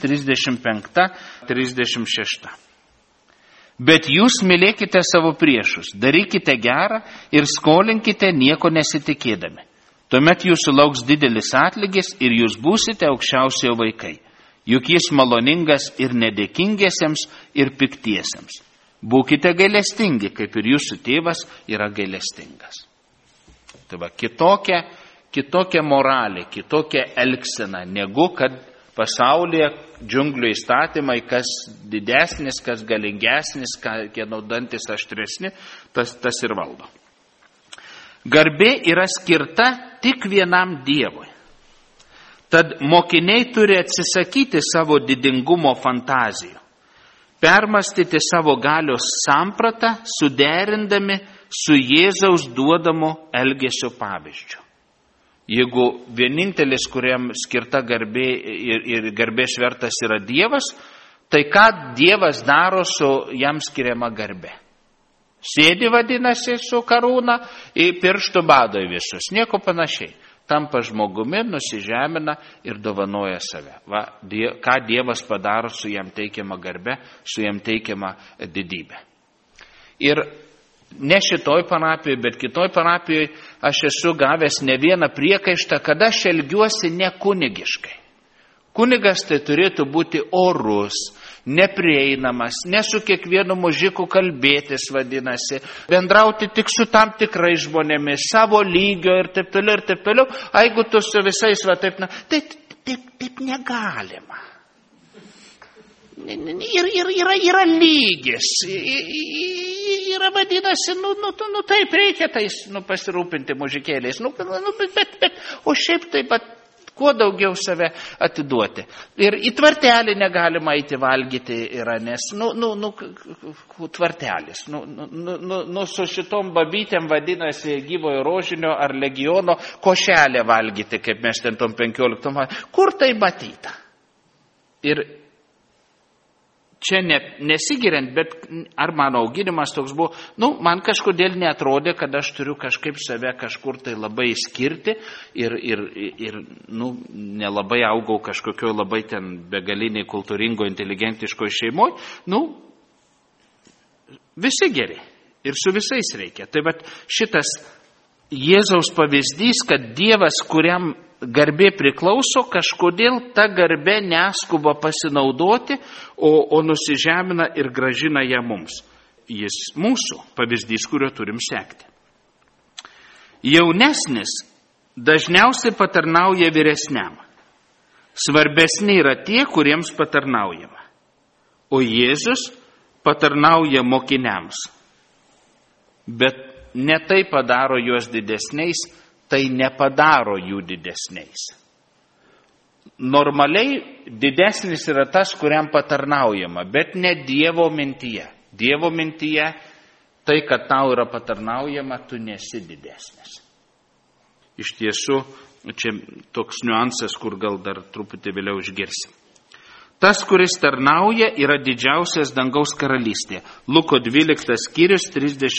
[SPEAKER 1] 35-36. Bet jūs mylėkite savo priešus, darykite gerą ir skolinkite nieko nesitikėdami. Tuomet jūsų lauks didelis atlygis ir jūs būsite aukščiausiojo vaikai. juk jis maloningas ir nedėkingiesiems, ir piktiesiems. Būkite gailestingi, kaip ir jūsų tėvas yra gailestingas. Tai va, kitokia moralė, kitokia elgsena, negu kad pasaulyje džiunglių įstatymai, kas didesnis, kas galingesnis, kieno dantis aštresni, tas ir valdo. Garbė yra skirta tik vienam Dievui. Tad mokiniai turi atsisakyti savo didingumo fantazijų, permastyti savo galios sampratą, suderindami su Jėzaus duodamu elgesio pavyzdžiu. Jeigu vienintelis, kuriam skirta garbė ir garbės vertas yra Dievas, tai ką Dievas daro su jam skiriama garbė? Sėdi, vadinasi, su karūna, į pirštų bado į visus, nieko panašiai. Tampa žmogumi, nusižemina ir dovanoja save. Va, ką Dievas padaro su jam teikiama garbe, su jam teikiama didybė. Ir ne šitoj parapijoje, bet kitoj parapijoje aš esu gavęs ne vieną priekaištą, kada aš elgiuosi ne kunigiškai. Kunigas tai turėtų būti orus, neprieinamas, ne su kiekvienu mužiku kalbėtis, vadinasi, bendrauti tik su tam tikrais žmonėmis, savo lygio ir taip toliau, ir taip toliau. Jeigu tu su visais, va taip, taip negalima. Yra lygis, yra vadinasi, taip reikia tais pasirūpinti mužikėliais, bet o šiaip taip pat kuo daugiau save atiduoti. Ir į tvartelį negalima eiti valgyti yra, nes, tvartelis, su šitom babytėm vadinasi gyvojo rožinio ar legiono košelę valgyti, kaip mes ten tom 15. Kur tai matyta? Ir čia nesigiriant, bet ar mano auginimas toks buvo, man kažkodėl neatrodė, kad aš turiu kažkaip save kažkur tai labai skirti ir nelabai augau kažkokio labai ten begaliniai kultūringo, inteligentiško šeimoje. Visi geri ir su visais reikia. Tai vat šitas Jėzaus pavyzdys, kad Dievas, kuriam garbė priklauso, kažkodėl ta garbė neskuba pasinaudoti, o nusižemina ir gražina ją mums. Jis mūsų pavyzdys, kurio turim sekti. Jaunesnis dažniausiai patarnauja vyresniam. Svarbesni yra tie, kuriems patarnaujama. O Jėzus patarnauja mokiniams. Bet ne tai padaro juos didesniais, tai nepadaro jų didesniais. Normaliai didesnis yra tas, kuriam patarnaujama, bet ne Dievo mintyje. Dievo mintyje tai, kad tau yra patarnaujama, tu nesi didesnis. Iš tiesų, čia toks niuansas, kur gal dar truputį vėliau išgirsim. Tas, kuris tarnauja, yra didžiausias dangaus karalystė. Luko 12 skyrius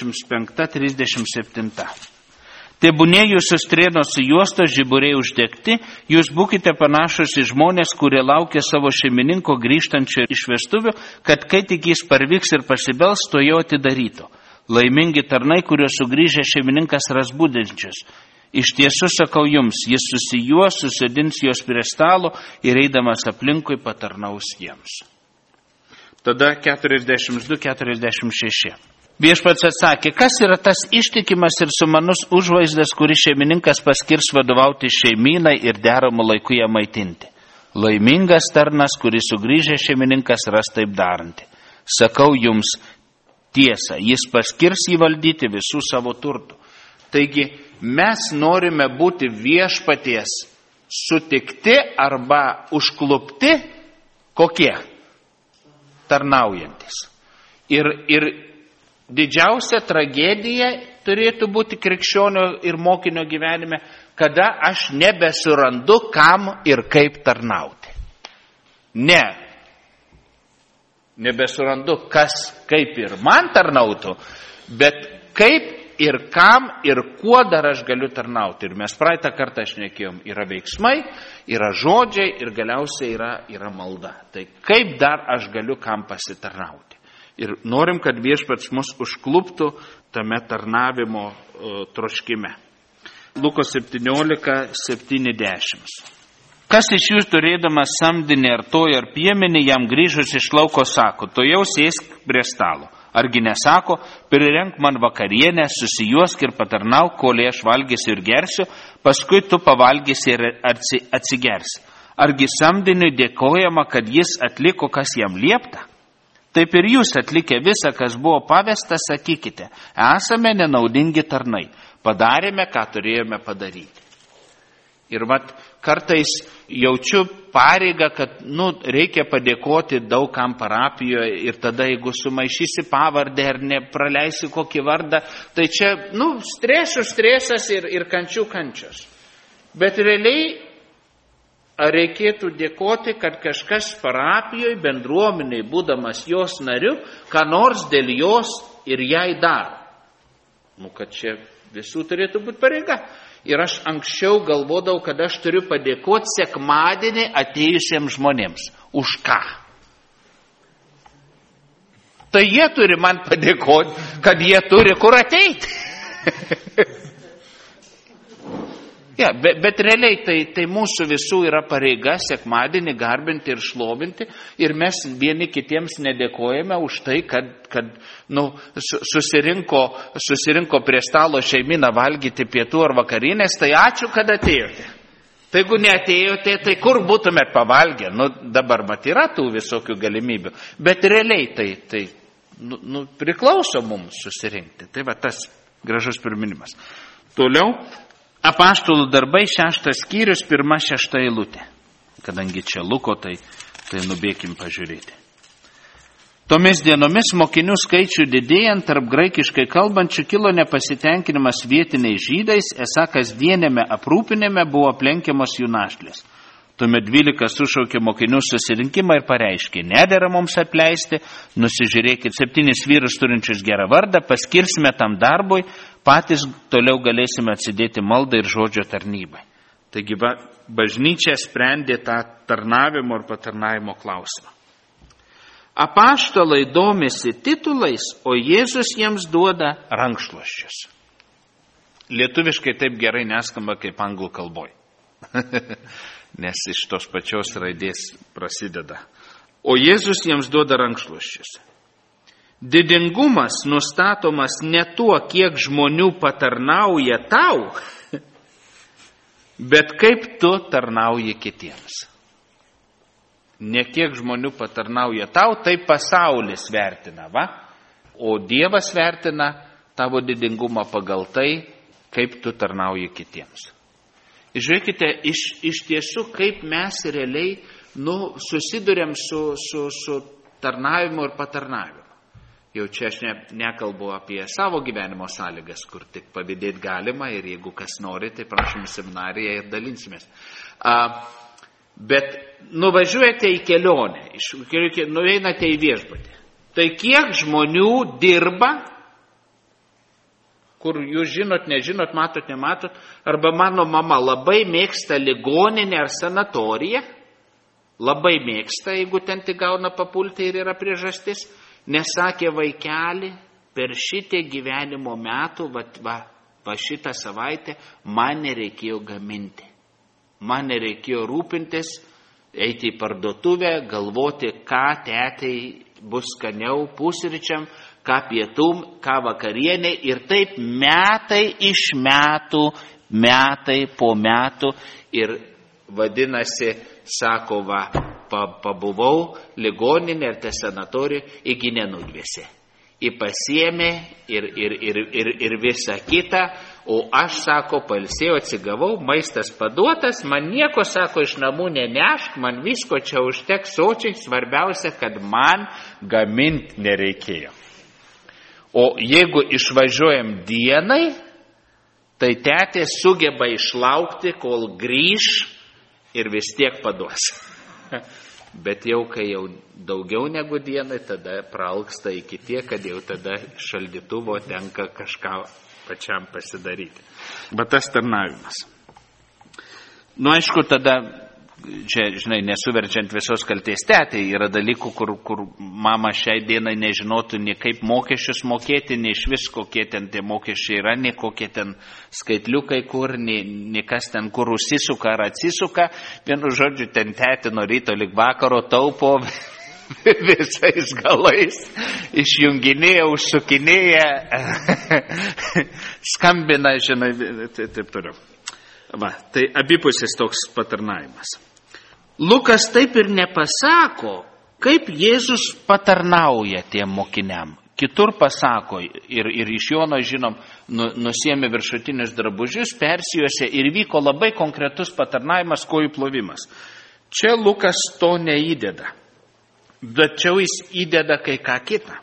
[SPEAKER 1] 35-37. Tebūnė jūsų strėnos su juostos žiburiai uždegti, jūs būkite panašus į žmonės, kurie laukia savo šeimininko grįžtančio iš vestuvių, kad kai tik jis parvyks ir pasibels, to jo atidarytų. Laimingi tarnai, kuriuos sugrįžę šeimininkas ras būdinčius. Iš tiesų sakau jums, jis susijuos, susėdins juos prie stalo ir eidamas aplinkui patarnaus jiems. Tada 42-46. Viešpats atsakė, kas yra tas ištikimas ir sumanus užvaizdas, kurį šeimininkas paskirs vadovauti šeimynai ir deramu laiku ją maitinti. Laimingas tarnas, kurį sugrįžęs šeimininkas ras taip darantį. Sakau jums tiesą, jis paskirs jį valdyti visų savo turtų. Taigi mes norime būti viešpaties sutikti arba užklupti, kokie? Tarnaujantis. Ir didžiausia tragedija turėtų būti krikščionio ir mokinio gyvenime, kada aš nebesurandu, kam ir kaip tarnauti. Nebesurandu, kas kaip ir man tarnautų, bet kaip ir kam ir kuo dar aš galiu tarnauti. Ir mes praeitą kartą šnekėjom, yra veiksmai, yra žodžiai ir galiausiai yra malda. Tai kaip dar aš galiu kam pasitarnauti. Ir norim, kad viešpats mus užkluptų tame tarnavimo troškime. Luko 17:7-10. Kas iš jūs turėdamas samdinį ar toją ar piemenį jam grįžus iš lauko sako, tu jau sėsk prie stalo. Argi nesako, prirenk man vakarienę, susijuosk ir patarnauk, kol aš valgysiu ir gersiu, paskui tu pavalgysi ir atsigersi. Argi samdiniui dėkojama, kad jis atliko, kas jam liepta? Taip ir jūs atlikę visą, kas buvo pavesta, sakykite, esame nenaudingi tarnai, padarėme, ką turėjome padaryti. Ir kartais jaučiu pareigą, kad reikia padėkoti daugam parapijoje ir tada, jeigu sumaišysi pavardę ar nepraleisi kokį vardą, tai čia, stresas ir kančios. Bet realiai, ar reikėtų dėkoti, kad kažkas parapijoje, bendruomeniai, būdamas jos nariu, ką nors dėl jos ir jai daro? Kad čia visų turėtų būti pareiga. Ir aš anksčiau galvodavau, kad aš turiu padėkoti sekmadienį atėjusiems žmonėms. Už ką? Tai jie turi man padėkoti, kad jie turi kur ateiti. Bet realiai tai mūsų visų yra pareiga sekmadienį garbinti ir šlovinti. Ir mes vieni kitiems nedėkojame už tai, kad susirinko prie stalo šeimyną valgyti pietų ar vakarinės, tai ačiū, kad atėjote. Tai jeigu neatėjote, tai kur būtumėt pavalgę? Dabar yra tų visokių galimybių. Bet realiai tai priklauso mums susirinkti. Tai tas gražus priminimas. Toliau, Apaštalų darbai 6 skyrius, 1-6 eilutė. Kadangi čia Luko, tai nubėkim pažiūrėti. Tomis dienomis mokinių skaičių didėjant tarp graikiškai kalbančių kilo nepasitenkinimas vietiniais žydais, esą kasdienėme aprūpinime buvo aplenkiamos jų našlės. Tuomet 12 sušaukė mokinių susirinkimą ir pareiškė, nedera mums atleisti, nusižiūrėkit 7 vyrus turinčius gerą vardą, paskirsime tam darbui, patys toliau galėsime atsidėti maldą ir žodžio tarnybai. Taigi bažnyčia sprendė tą tarnavimo ir patarnavimo klausimą. Apaštalai domisi titulais, o Jėzus jiems duoda rankšluosčius. Lietuviškai taip gerai neskamba kaip anglų kalboj. Nes iš tos pačios raidės prasideda. O Jėzus jiems duoda rankšluosčius. Didingumas nustatomas ne tuo, kiek žmonių patarnauja tau, bet kaip tu tarnauji kitiems. Ne kiek žmonių patarnauja tau, tai pasaulis vertina, o Dievas vertina tavo didingumą pagal tai, kaip tu tarnauji kitiems. Žiūrėkite, iš tiesų, kaip mes realiai susiduriam su tarnavimu ir patarnavimu. Jau čia aš nekalbu apie savo gyvenimo sąlygas, kur tik pavydėti galima ir jeigu kas nori, tai prašom seminariją ir dalinsimės. Bet nuvažiuojate į kelionę, nueinate į viešbutį. Tai kiek žmonių dirba, kur jūs žinot, nežinot, matot, nematot, arba mano mama labai mėgsta ligoninę ar sanatoriją, labai mėgsta, jeigu ten tik gauna papulti ir yra priežastis, nesakė vaikeli, per šitą gyvenimo metų, šitą savaitę, man nereikėjo gaminti. Man nereikėjo rūpintis, eiti į parduotuvę, galvoti, ką tetei bus skaniau pusryčiam, ką pietum, ką vakarienė. Ir taip metai iš metų, metai po metų. Ir vadinasi, sako, pabuvau ligoninė ir sanatorija, įgi nenudvėsi. Įpasiėmė ir visa kita, o aš, sako, pailsėjau, atsigavau, maistas paduotas, man nieko, sako, iš namų nenešk, man visko čia užteks sočiai, svarbiausia, kad man gaminti nereikėjo. O jeigu išvažiuojam dienai, tai tetė sugeba išlaukti, kol grįš ir vis tiek paduos. Bet jau, kai jau daugiau negu dienai, tada praalksta iki tiek, kad jau tada šaldytuvo tenka kažką pačiam pasidaryti. Bet tas tarnavimas. Aišku, tada čia, žinai, nesuverčiant visos kaltės tetai, yra dalykų, kur mama šiai dienai nežinotų nei kaip mokesčius mokėti, nei iš vis kokie ten tie mokesčiai yra, nei kokie ten skaitliukai kur, nei kas ten kur užsisuka ar atsisuka. Vienu žodžiu, ten teti nuo ryto lig vakaro taupo visais galais, išjunginėja, užsukinėja, skambina, žinai, taip toliau. Va, tai abipusis toks patarnavimas. Lukas taip ir nepasako, kaip Jėzus patarnauja tiem mokiniam. Kitur pasako ir iš Jono, žinom, nusiėmė viršutinius drabužius, persijuosė ir vyko labai konkretus patarnavimas, kojų plovimas. Čia Lukas to neįdeda, bet čia jis įdeda kai ką kitą.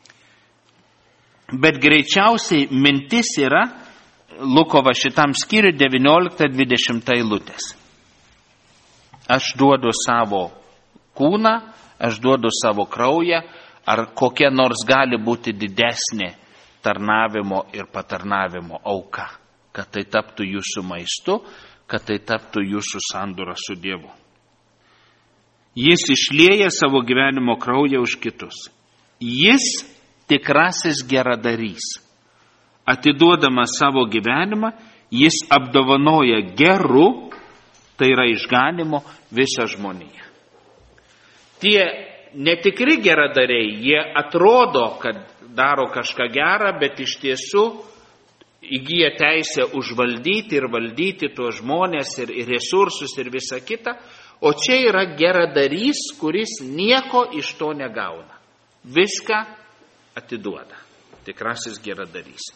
[SPEAKER 1] Bet greičiausiai mintis yra Luko va šitam skyriui 19-20 eilutės. Aš duodu savo kūną, aš duodu savo kraują, ar kokia nors gali būti didesnė tarnavimo ir patarnavimo auka, kad tai taptų jūsų maistu, kad tai taptų jūsų sandora su Dievu. Jis išlieja savo gyvenimo kraują už kitus. Jis tikrasis geradarys. Atiduodamas savo gyvenimą, jis apdovanoja geru, tai yra išganimo, visą žmoniją. Tie netikri geradariai, jie atrodo, kad daro kažką gerą, bet iš tiesų įgyja teisę užvaldyti ir valdyti tuos žmonės ir resursus ir visą kitą, o čia yra geradarys, kuris nieko iš to negauna. Viską atiduoda. Tikrasis geradarys.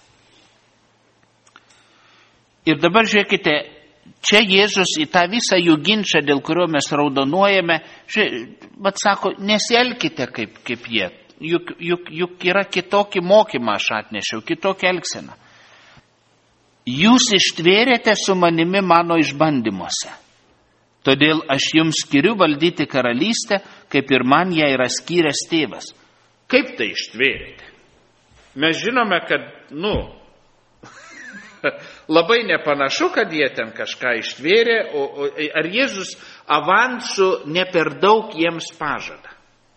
[SPEAKER 1] Ir dabar žiūrėkite, čia Jėzus į tą visą jų ginčą, dėl kurio mes raudonuojame, bet sako, nesielkite kaip jie. Juk yra kitokį mokymą aš atnešiau, kitokį elgseną. Jūs ištvėrėte su manimi mano išbandymuose. Todėl aš jums skiriu valdyti karalystę, kaip ir man ją yra skyręs tėvas. Kaip tai ištvėrėte? Mes žinome, kad, labai nepanašu, kad jie ten kažką ištvėrė, ar Jėzus avansu ne per daug jiems pažada.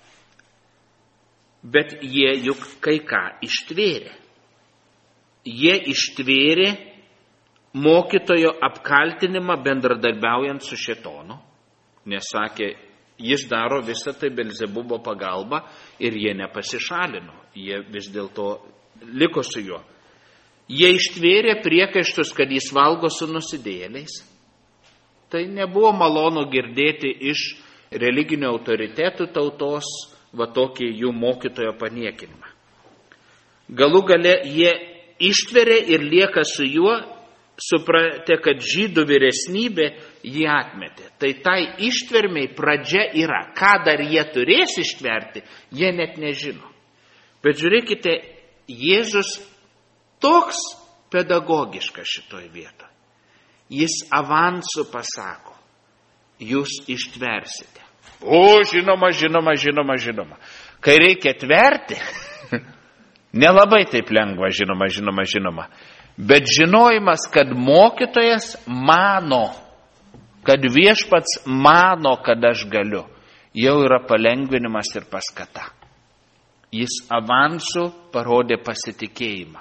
[SPEAKER 1] Bet jie juk kai ką ištvėrė. Jie ištvėrė mokytojo apkaltinimą bendradarbiaujant su šėtonu, nes sakė, jis daro visą tai Belzebubo pagalba ir jie nepasišalino, jie vis dėlto liko su juo. Jie ištvėrė priekaištus, kad jis valgo su nusidėjėliais. Tai nebuvo malonu girdėti iš religinių autoritetų tautos va tokį jų mokytojo paniekinimą. Galų gale jie ištveria ir lieka su juo, supratę, kad žydų vyresnybė jį atmetė. Tai ištvermiai pradžia yra. Ką dar jie turės ištverti, jie net nežino. Bet žiūrėkite, Jėzus toks pedagogiškas šitoj vietoje. Jis avansu pasako, jūs ištversite. O, žinoma. Kai reikia tverti, nelabai taip lengva, žinoma. Bet žinojimas, kad mokytojas mano, kad viešpats mano, kad aš galiu, jau yra palengvinimas ir paskata. Jis avansu parodė pasitikėjimą.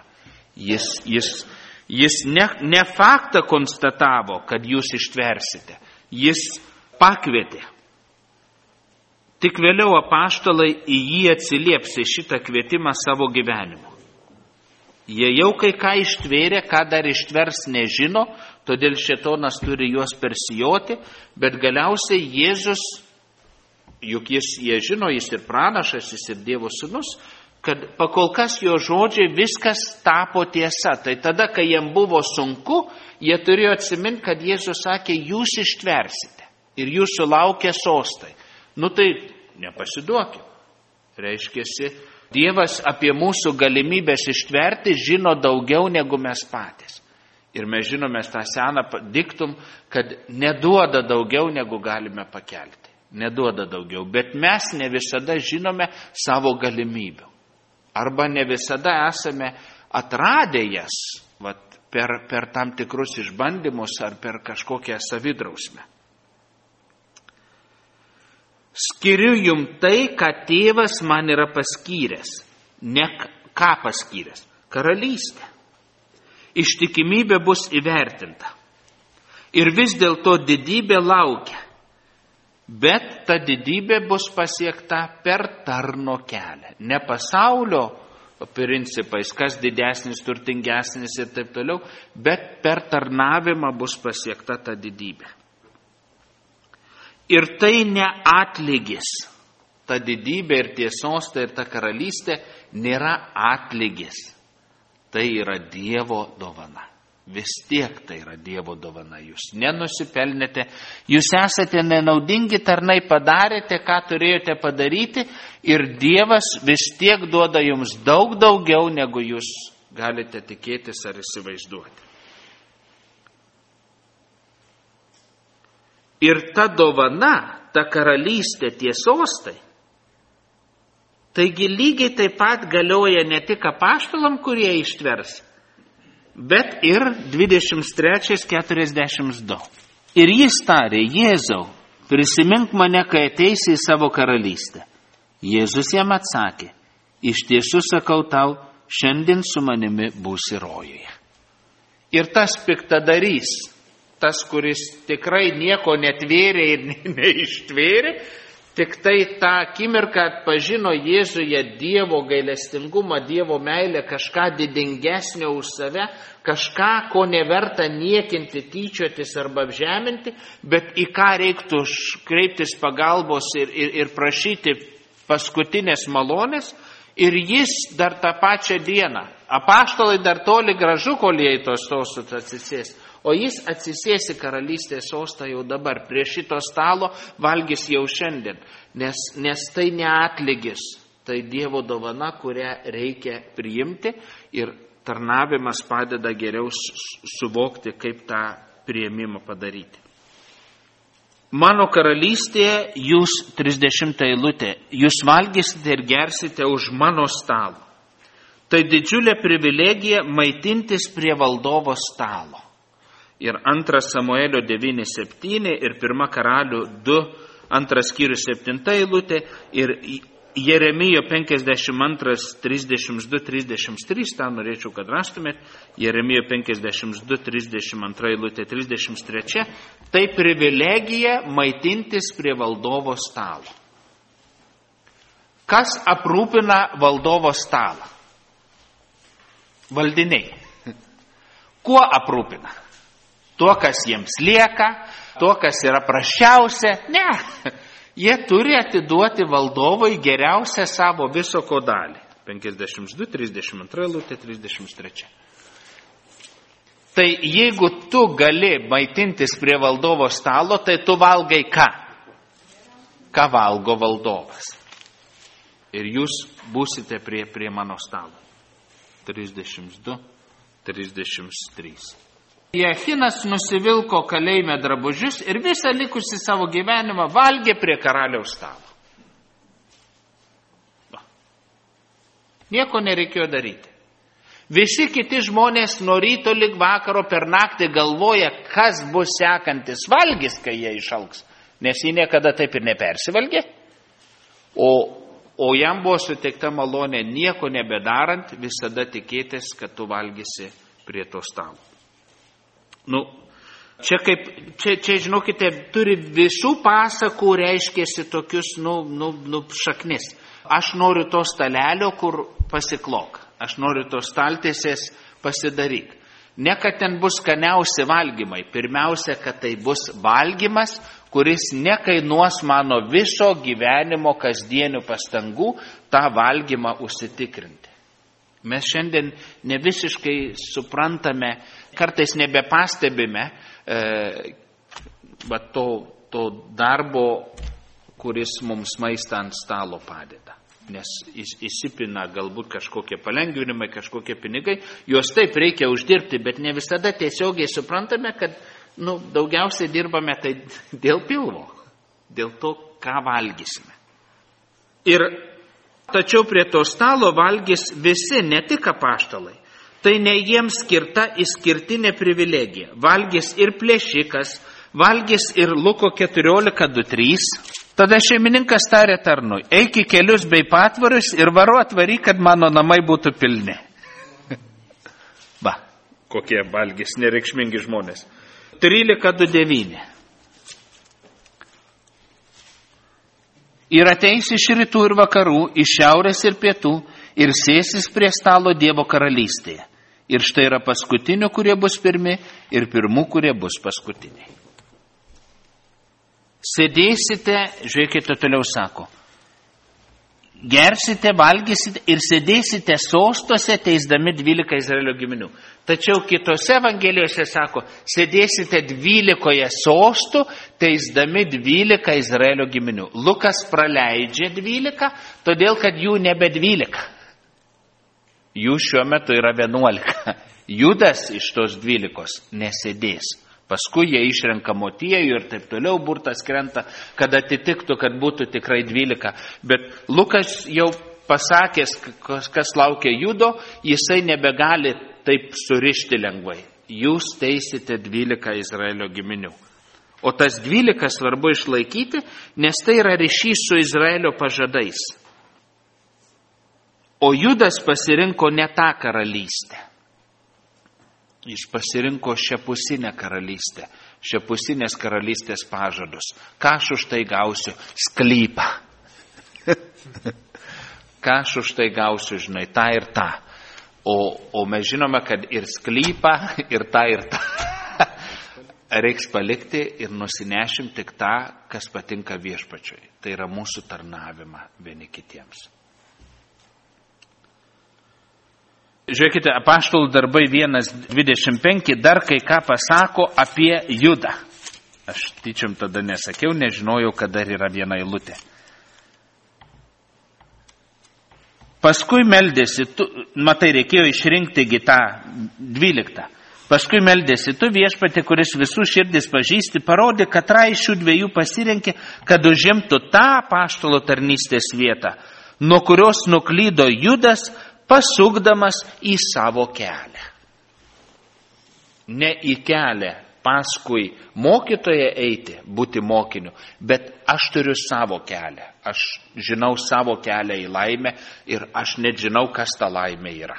[SPEAKER 1] Jis ne faktą konstatavo, kad jūs ištversite. Jis pakvietė. Tik vėliau apaštalai į jį atsilieps į šitą kvietimą savo gyvenimu. Jie jau kai ką ištvėrė, ką dar ištvers nežino, todėl šėtonas turi juos persijoti, bet galiausiai Jėzus, juk jie žino, jis ir pranašas, jis ir Dievo sūnus, kad pakol kas jo žodžiai viskas tapo tiesa. Tai tada, kai jiem buvo sunku, jie turėjo atsiminti, kad Jėzus sakė, jūs ištversite ir jūsų laukia sostai. Tai nepasiduokim. Reiškiasi, Dievas apie mūsų galimybės ištverti žino daugiau negu mes patys. Ir mes žinome tą seną diktum, kad neduoda daugiau negu galime pakelti. Neduoda daugiau, bet mes ne visada žinome savo galimybių. Arba ne visada esame atradę jas per tam tikrus išbandymus ar per kažkokią savidrausmę. skiriu jum tai, ką tėvas man yra paskyręs. Ne ką paskyręs? Karalystę. Ištikimybė bus įvertinta. Ir vis dėlto didybė laukia. Bet ta didybė bus pasiekta per tarno kelią. Ne pasaulio principais, kas didesnis, turtingesnis ir taip toliau, bet per tarnavimą bus pasiekta ta didybė. Ir tai ne atlygis. Ta didybė ir tiesos, tai ir ta karalystė nėra atlygis. Tai yra Dievo dovana. Vis tiek tai yra Dievo dovana. Jūs nenusipelnėte, jūs esate nenaudingi tarnai, padarėte, ką turėjote padaryti ir Dievas vis tiek duoda jums daug daugiau, negu jūs galite tikėtis ar įsivaizduoti. Ir ta dovana, ta karalystė tiesos taigi lygiai taip pat galioja ne tik apaštalam, kurie ištvers, bet ir 23:42. Ir jis tarė, Jėzau, prisimink mane, kai ateisi į savo karalystę. Jėzus jam atsakė, iš tiesų sakau tau, šiandien su manimi būsi rojuje. Ir tas piktadarys, tas, kuris tikrai nieko netvėrė ir neištvėrė, tik tai tą akimirką atpažino Jėzuje Dievo gailestingumą, Dievo meilę, kažką didingesnio už save, kažką, ko neverta niekinti, tyčiotis arba apžeminti, bet į ką reiktų kreiptis pagalbos ir prašyti paskutinės malonės, ir jis dar tą pačią dieną. Apaštalai dar toli gražu, kol jie į tos sostus atsisės. O jis atsisės į karalystės sostą jau dabar, prie šito stalo valgys jau šiandien, nes tai ne atlygis, tai Dievo dovana, kurią reikia priimti ir tarnavimas padeda geriau suvokti, kaip tą priėmimą padaryti. Mano karalystėje jūs, 30 eilutė, jūs valgysite ir gersite už mano stalo. Tai didžiulė privilegija maitintis prie valdovo stalo. Ir 2 Samuelio 9:7 ir 1 Karalių 2 skyrius 7 eilutė ir Jeremijo 52:32-33, tą norėčiau, kad rastumėt, Jeremijo 52:32 eilutė 33, tai privilegija maitintis prie valdovo stalo. Kas aprūpina valdovo stalą? Valdiniai. Kuo aprūpina? Tuo, kas jiems lieka, tuo, kas yra prasčiausia. Ne. Jie turi atiduoti valdovui geriausią savo viso ko dalį. 52, 32 eilutė, 33. Tai jeigu tu gali maitintis prie valdovo stalo, tai tu valgai ką? Ką valgo valdovas? Ir jūs būsite prie mano stalo. 32, 33. Jehinas nusivilko kalėjime drabužius ir visą likusį savo gyvenimą valgė prie karaliaus stalo. Nieko nereikėjo daryti. Visi kiti žmonės nuo ryto lig vakaro per naktį galvoja, kas bus sekantis valgys, kai jie išalks, nes jie niekada taip ir nepersivalgė. O jam buvo suteikta malonė nieko nebedarant, visada tikėtis, kad tu valgysi prie to stalo. Čia žinokite, turi visų pasakų reiškėsi tokius, šaknis. Aš noriu to stalelio, kur pasiklok. Aš noriu to staltiesės pasidaryk. Ne, kad ten bus skaniausi valgymai. Pirmiausia, kad tai bus valgymas, kuris nekainuos mano viso gyvenimo kasdienių pastangų tą valgymą užsitikrinti. Mes šiandien ne visiškai suprantame, kartais nebepastebime to darbo, kuris mums maistą ant stalo padeda. Nes įsipina galbūt kažkokie palengvinimai, kažkokie pinigai, juos taip reikia uždirbti, bet ne visada tiesiogiai suprantame, kad daugiausiai dirbame tai dėl pilvo, dėl to, ką valgysime. Tačiau prie to stalo valgys visi, ne tik apaštalai. Tai ne jiems skirta išskirtinė privilegija. Valgys ir plėšikas, valgys ir Luko 14:2-3, Tada šeimininkas tarė tarnui, eik į kelius bei patvarus ir varo atvaryk, kad mano namai būtų pilni. Va, kokie valgys nereikšmingi žmonės. 13:29. Ir ateis iš rytų ir vakarų, iš šiaurės ir pietų, ir sėsis prie stalo Dievo karalystėje. Ir štai yra paskutinių, kurie bus pirmi, ir pirmų, kurie bus paskutiniai. Sėdėsite, žiūrėkite, toliau sako, gersite, valgysite ir sėdėsite sostuose, teisdami 12 Izraelio giminių. Tačiau kitose evangelijose sako, sėdėsite 12 sostų, teisdami 12 Izraelio giminių. Lukas praleidžia 12, todėl kad jų nebe 12. Jų šiuo metu yra 11. Judas iš tos 12 nesėdės. Paskui jie išrenka motiejų ir taip toliau burtas krenta, kad atitiktų, kad būtų tikrai 12. Bet Lukas jau pasakęs, kas laukia Judo, jisai nebegali taip surišti lengvai. Jūs teisite 12 Izraelio giminių. O tas 12 svarbu išlaikyti, nes tai yra ryšys su Izraelio pažadais. O Judas pasirinko ne tą karalystę. Jis pasirinko šiapusinę karalystę, šiapusinės karalystės pažadus. Ką aš už tai gausiu? Sklypą. Ką aš už tai gausiu, žinai, tą ir tą. O mes žinome, kad ir sklypą, ir tą. Reiks palikti ir nusinešim tik tą, kas patinka viešpačiui. Tai yra mūsų tarnavimą vieni kitiems. Žiūrėkite, Apaštalų darbai 1:25 dar kai ką pasako apie Judą. Aš tyčiam tada nesakiau, nežinojau, kad dar yra viena eilutė. Paskui meldėsi, matai, reikėjo išrinkti tą 12. Paskui meldėsi, tu viešpatie, kuris visų širdis pažįsti, parodė, katrai iš šių dviejų pasirenkė, kad užimtų tą apaštalo tarnystės vietą, nuo kurios nuklydo Judas, pasukdamas į savo kelią. Ne į kelią paskui mokytoją eiti, būti mokiniu, bet aš turiu savo kelią. Aš žinau savo kelią į laimę ir aš net žinau, kas ta laimė yra.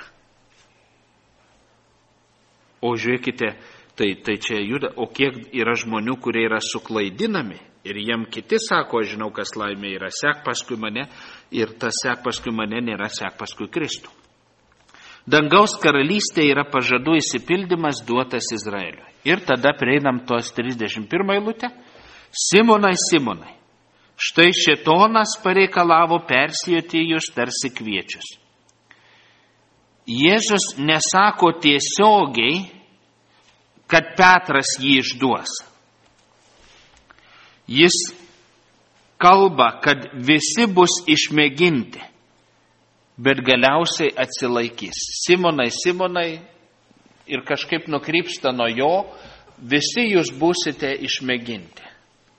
[SPEAKER 1] O žiūrėkite, tai čia Juda, o kiek yra žmonių, kurie yra suklaidinami ir jiem kiti sako, aš žinau, kas laimė yra, sek paskui mane ir tas sek paskui mane nėra sek paskui Kristų. Dangaus karalystė yra pažadų įsipildymas duotas Izraeliui. Ir tada prieinam tos 31 eilutę. Simonai, Simonai, štai šėtonas pareikalavo persijoti jūs tarsi kviečius. Jėzus nesako tiesiogiai, kad Petras jį išduos. Jis kalba, kad visi bus išmėginti, bet galiausiai atsilaikys. Simonai, Simonai, ir kažkaip nukrypsta nuo jo, visi jūs būsite išmėginti.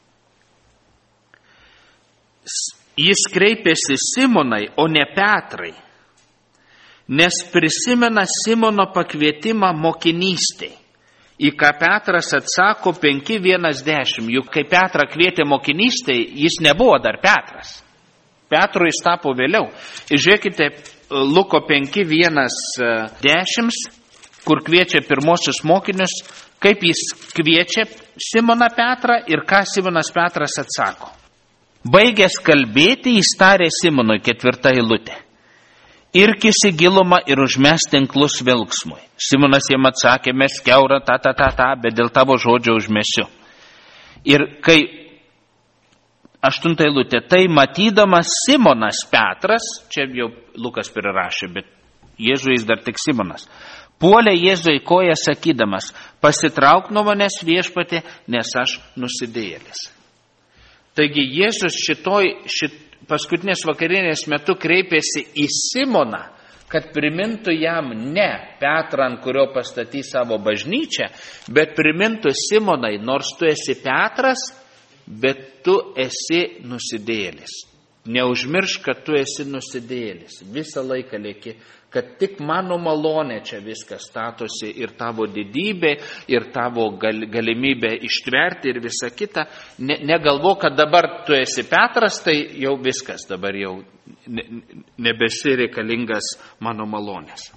[SPEAKER 1] Jis kreipėsi Simonai, o ne Petrai, nes prisimena Simono pakvietimą mokinystei. Į ką Petras atsako 5:10, juk kai Petrą kvietė mokinystei, jis nebuvo dar Petras. Petru jis tapo vėliau. Ir žiūrėkite, Luko 5:10, kur kviečia pirmosius mokinius, kaip jis kviečia Simoną Petrą ir ką Simonas Petras atsako. Baigęs kalbėti, jis tarė Simonui 4 eilutė. Irkis į gilumą ir užmes tinklus vilksmui. Simonas jam atsakė, mes kiaurą, bet dėl tavo žodžio užmesiu. Ir kai 8 eilutė, tai matydamas Simonas Petras, čia jau Lukas prirašė, bet Jėzui jis dar tik Simonas, puolė Jėzui koją sakydamas, pasitrauk nuo manęs viešpatie, nes aš nusidėjėlis. Taigi Jėzus paskutinės vakarienės metu kreipėsi į Simoną, kad primintų jam ne Petrą, ant kurio pastatys savo bažnyčią, bet primintų Simonai, nors tu esi Petras, bet tu esi nusidėjėlis. Neužmiršk, kad tu esi nusidėjėlis. Visą laiką lieki, kad tik mano malonė čia viskas statosi ir tavo didybė, ir tavo galimybė ištverti ir visa kita. Negalvo, kad dabar tu esi Petras, tai jau viskas, dabar jau nebesi reikalingas mano malonės.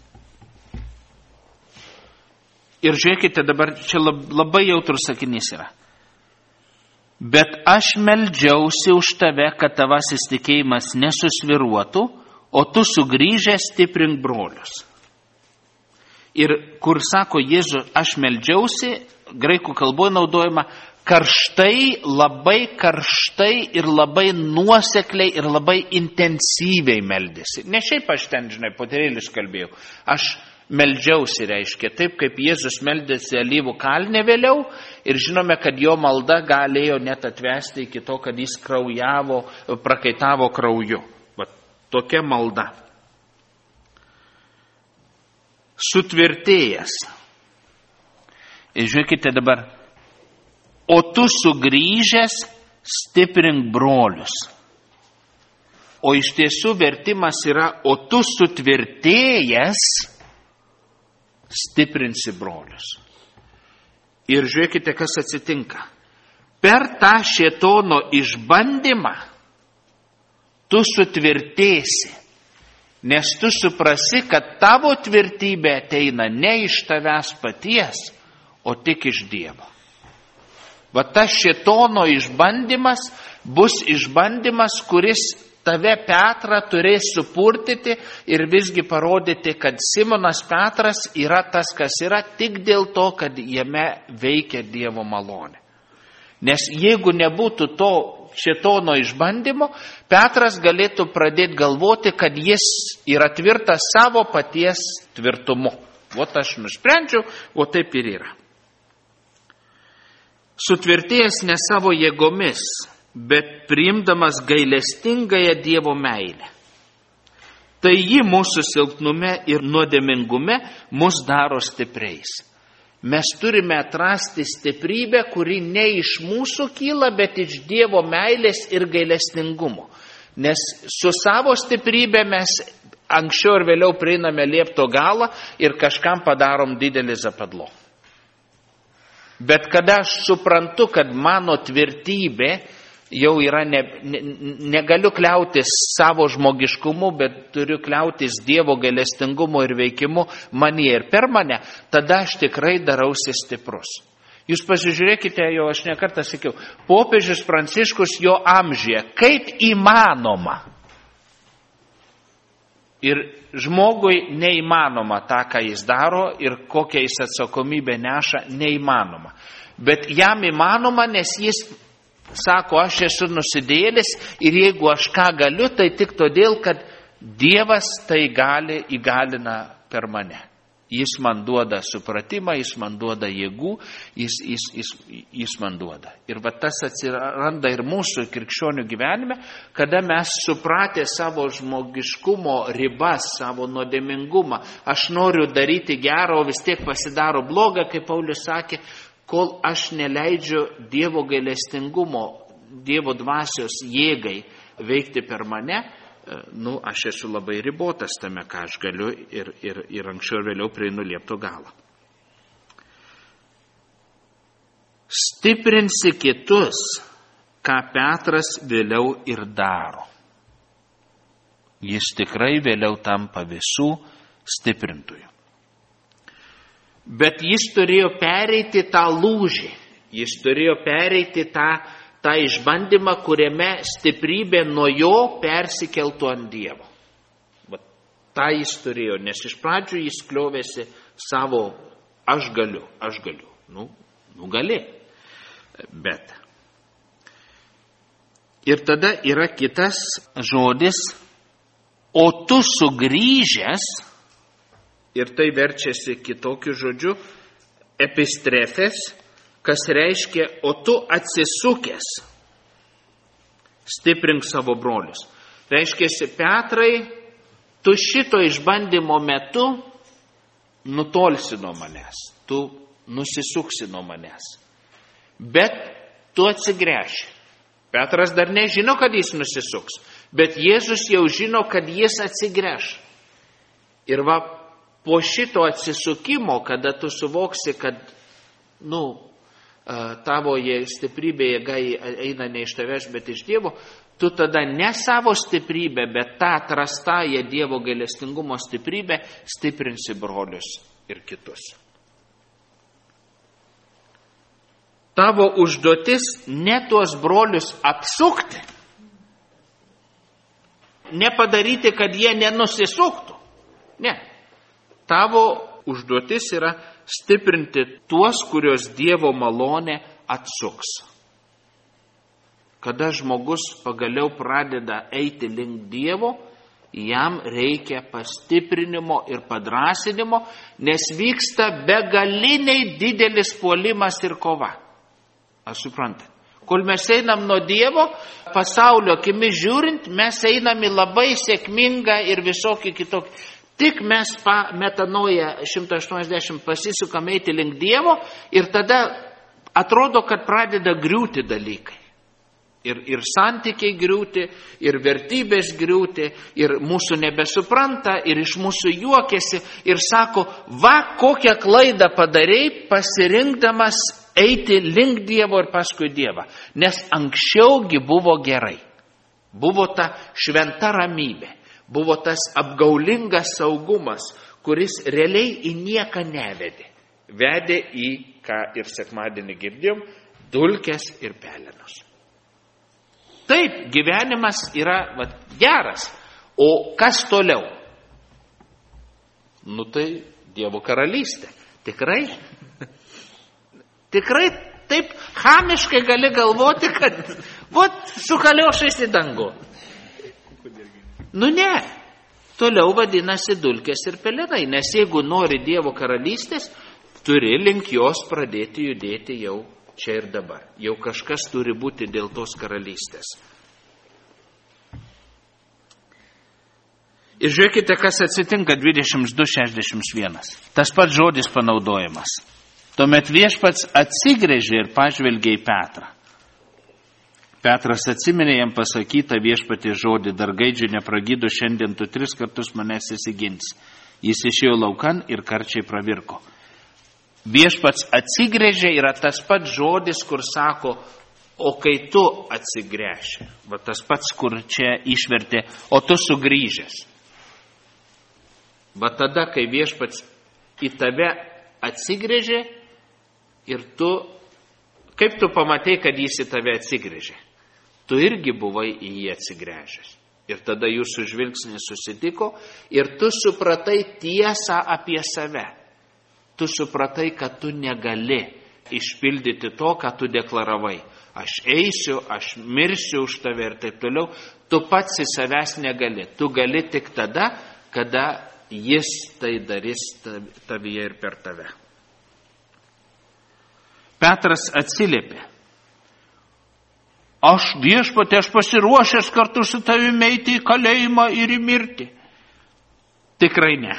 [SPEAKER 1] Ir žiūrėkite, dabar čia labai jautrus sakinys yra. Bet aš meldžiausi už tave, kad tavasis tikėjimas nesusviruotų, o tu sugrįžęs stiprink brolius. Ir kur sako Jėzus, aš meldžiausi, graikų kalboje naudojama karštai, labai karštai ir labai nuosekliai ir labai intensyviai meldėsi. Ne šiaip aš ten, poterėlis kalbėjau. Aš meldžiausi reiškia taip, kaip Jėzus meldėsi Alyvų kalne vėliau ir žinome, kad jo malda galėjo net atvesti iki to, kad jis prakaitavo krauju. Va, tokia malda. Sutvirtėjęs. Ir žiūrėkite dabar, o tu sugrįžęs stiprink brolius. O iš tiesų vertimas yra, o tu sutvirtėjęs stiprinsi brolius. Ir žiūrėkite, kas atsitinka. Per tą šėtono išbandymą tu sutvirtėsi, nes tu suprasi, kad tavo tvirtybė ateina ne iš tavęs paties, o tik iš Dievo. Va tas šėtono išbandymas bus išbandymas, kuris tave, Petrą, turės supurtyti ir visgi parodyti, kad Simonas Petras yra tas, kas yra, tik dėl to, kad jame veikia Dievo malonė. Nes jeigu nebūtų to šėtono išbandymo, Petras galėtų pradėti galvoti, kad jis yra tvirtas savo paties tvirtumu. Vot aš nusprendžiau, o taip ir yra. Sutvirtėjęs ne savo jėgomis, bet priimdamas gailestingąją Dievo meilę. Tai ji mūsų silpnume ir nuodėmingume mus daro stipriais. Mes turime atrasti stiprybę, kuri ne iš mūsų kyla, bet iš Dievo meilės ir gailestingumo. Nes su savo stiprybė mes anksčiau ir vėliau prieiname liepto galą ir kažkam padarom didelį zapadlo. Bet kada aš suprantu, kad mano tvirtybė jau yra, negaliu kliautis savo žmogiškumu, bet turiu kliautis Dievo gailestingumu ir veikimu manyje ir per mane, tada aš tikrai darausi stiprus. Jūs pasižiūrėkite, jau aš nekartą sakiau, popiežius Pranciškus jo amžiuje, kaip įmanoma. Ir žmogui neįmanoma tą, ką jis daro ir kokią jis atsakomybę neša, neįmanoma. Bet jam įmanoma, nes jis sako, aš esu nusidėjėlis ir jeigu aš ką galiu, tai tik todėl, kad Dievas tai įgalina per mane. Jis man duoda supratimą, jis man duoda jėgų, jis man duoda. Ir va tas atsiranda ir mūsų krikščionių gyvenime, kada mes supratę savo žmogiškumo ribas, savo nuodėmingumą, aš noriu daryti gerą, o vis tiek pasidaro blogą, kaip Paulius sakė, kol aš neleidžiu Dievo gailestingumo, Dievo dvasios jėgai veikti per mane, aš esu labai ribotas tame, ką aš galiu ir anksčiau ir vėliau prieinu liepto galą. Stiprinsi kitus, ką Petras vėliau ir daro. Jis tikrai vėliau tampa visų stiprintojų. Bet jis turėjo pereiti tą lūžį, jis turėjo pereiti tą išbandymą, kuriame stiprybė nuo jo persikeltų ant Dievo. Bet tą jis turėjo, nes iš pradžių jis kliovėsi savo aš galiu. Gali. Bet. Ir tada yra kitas žodis, o tu sugrįžęs, ir tai verčiasi kitokiu žodžiu, epistrefės, kas reiškia, o tu atsisukęs, stiprink savo brolius. Reiškia, Petrai, tu šito išbandymo metu nutolsi nuo manęs, tu nusisuksi nuo manęs. Bet tu atsigręši. Petras dar nežino, kad jis nusisuks. Bet Jėzus jau žino, kad jis atsigręš. Ir va, po šito atsisukimo, kada tu suvoksi, kad, tavo stiprybė jėga eina ne iš tavęs, bet iš Dievo, tu tada ne savo stiprybę, bet tą atrastąją Dievo gailestingumo stiprybę stiprinsi brolius ir kitus. Tavo užduotis ne tuos brolius apsukti, nepadaryti, kad jie nenusisuktų. Ne. Tavo užduotis yra stiprinti tuos, kurios Dievo malonė atsuks. Kada žmogus pagaliau pradeda eiti link Dievo, jam reikia pastiprinimo ir padrasinimo, nes vyksta begaliniai didelis puolimas ir kova. Aš suprantu. Kol mes einam nuo Dievo, pasaulio akimis žiūrint, mes einam į labai sėkmingą ir visokį kitokį. Tik mes metanoja 180 pasisukam eiti link Dievo ir tada atrodo, kad pradeda griūti dalykai. Ir santykiai griūti, ir vertybės griūti, ir mūsų nebesupranta, ir iš mūsų juokiasi, ir sako, va, kokią klaidą padarei, pasirinkdamas eiti link Dievo ir paskui Dievą. Nes anksčiaugi buvo gerai. Buvo ta šventa ramybė. Buvo tas apgaulingas saugumas, kuris realiai į nieką nevedė. Vedė į, ką ir sekmadienį girdėjom, dulkes ir pelenus. Taip, gyvenimas yra geras. O kas toliau? Tai Dievo karalystė. Tikrai? Tikrai taip chamiškai gali galvoti, kad su kaliošais į dangų. Ne. Toliau vadinasi dulkės ir pelenai. Nes jeigu nori Dievo karalystės, turi link jos pradėti judėti jau čia ir dabar. Jau kažkas turi būti dėl tos karalystės. Ir žiūrėkite, kas atsitinka 22:61. Tas pats žodis panaudojimas. Tuomet viešpats atsigręžė ir pažvelgė į Petrą. Petras atsiminė jam pasakytą viešpatį žodį, dar gaidžių nepragydo, šiandien tu 3 kartus manęs įsigins. Jis išėjo laukan ir karčiai pravirko. Viešpats atsigręžė yra tas pats žodis, kur sako, o kai tu atsigręši. Va tas pats, kur čia išvertė, o tu sugrįžęs. Va tada, kai viešpats į tave atsigręžė ir tu, kaip tu pamatai, kad jis į tave atsigręžė? Tu irgi buvai į jį atsigręžęs. Ir tada jūsų žvilgsnis susitiko ir tu supratai tiesą apie save. Tu supratai, kad tu negali išpildyti to, ką tu deklaravai. Aš eisiu, aš mirsiu už tave ir taip toliau. Tu pats į savęs negali. Tu gali tik tada, kada jis tai darys tavyje ir per tave. Petras atsiliepė. Aš viešpatie, aš pasiruošęs kartu su tavimi eiti į kalėjimą ir į mirtį. Tikrai ne.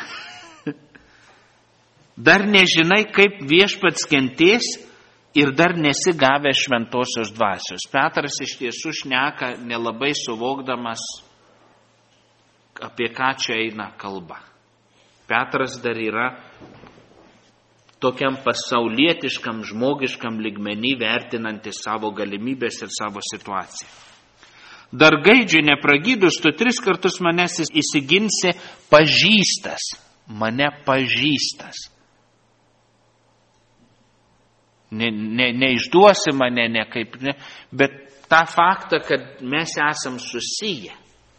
[SPEAKER 1] Dar nežinai, kaip viešpats kentės ir dar nesi gavęs šventosios dvasios. Petras iš tiesų šneka nelabai suvokdamas, apie ką čia eina kalba. Petras dar yra tokiam pasaulietiškam, žmogiškam lygmenį vertinantis savo galimybės ir savo situaciją. Dar gaidžiai nepragydus, tu 3 kartus manęs įsiginsi pažįstas. Mane pažįstas. Neišduosi mane, bet tą faktą, kad mes esam susiję,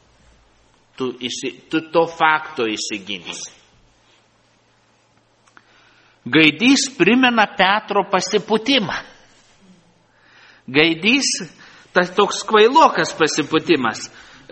[SPEAKER 1] tu to fakto įsiginsi. Gaidys primena Petro pasipūtimą. Gaidys, tas toks kvailokas pasipūtimas.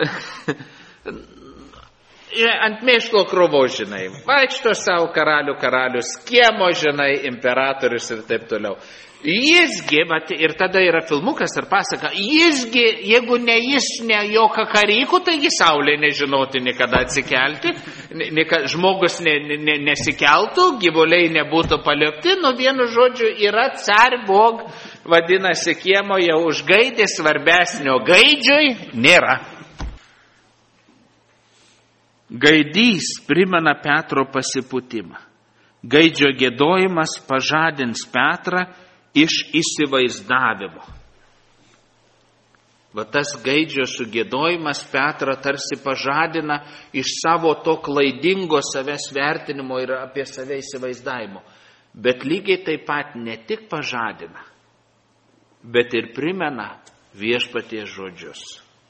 [SPEAKER 1] Ant mėšlo krovo, žinai. Vaikšto savo karalius, kiemo, žinai, imperatorius ir taip toliau. Jisgi, ir tada yra filmukas ir pasaka, jisgi, jeigu ne jis, ne jo kakarykų, taigi saulė nežinoti niekada atsikelti, žmogus nesikeltų, gyvuliai nebūtų paliepti, vienu žodžiu yra car Bog, vadinasi, kiemo jau už gaidį, svarbesnio gaidžiui nėra. Gaidys primena Petro pasipūtimą. Gaidžio giedojimas pažadins Petrą iš įsivaizdavimo. Va tas gaidžio sugiedojimas Petrą tarsi pažadina iš savo to klaidingo savęs vertinimo ir apie save įsivaizdavimo. Bet lygiai taip pat ne tik pažadina, bet ir primena viešpaties žodžius.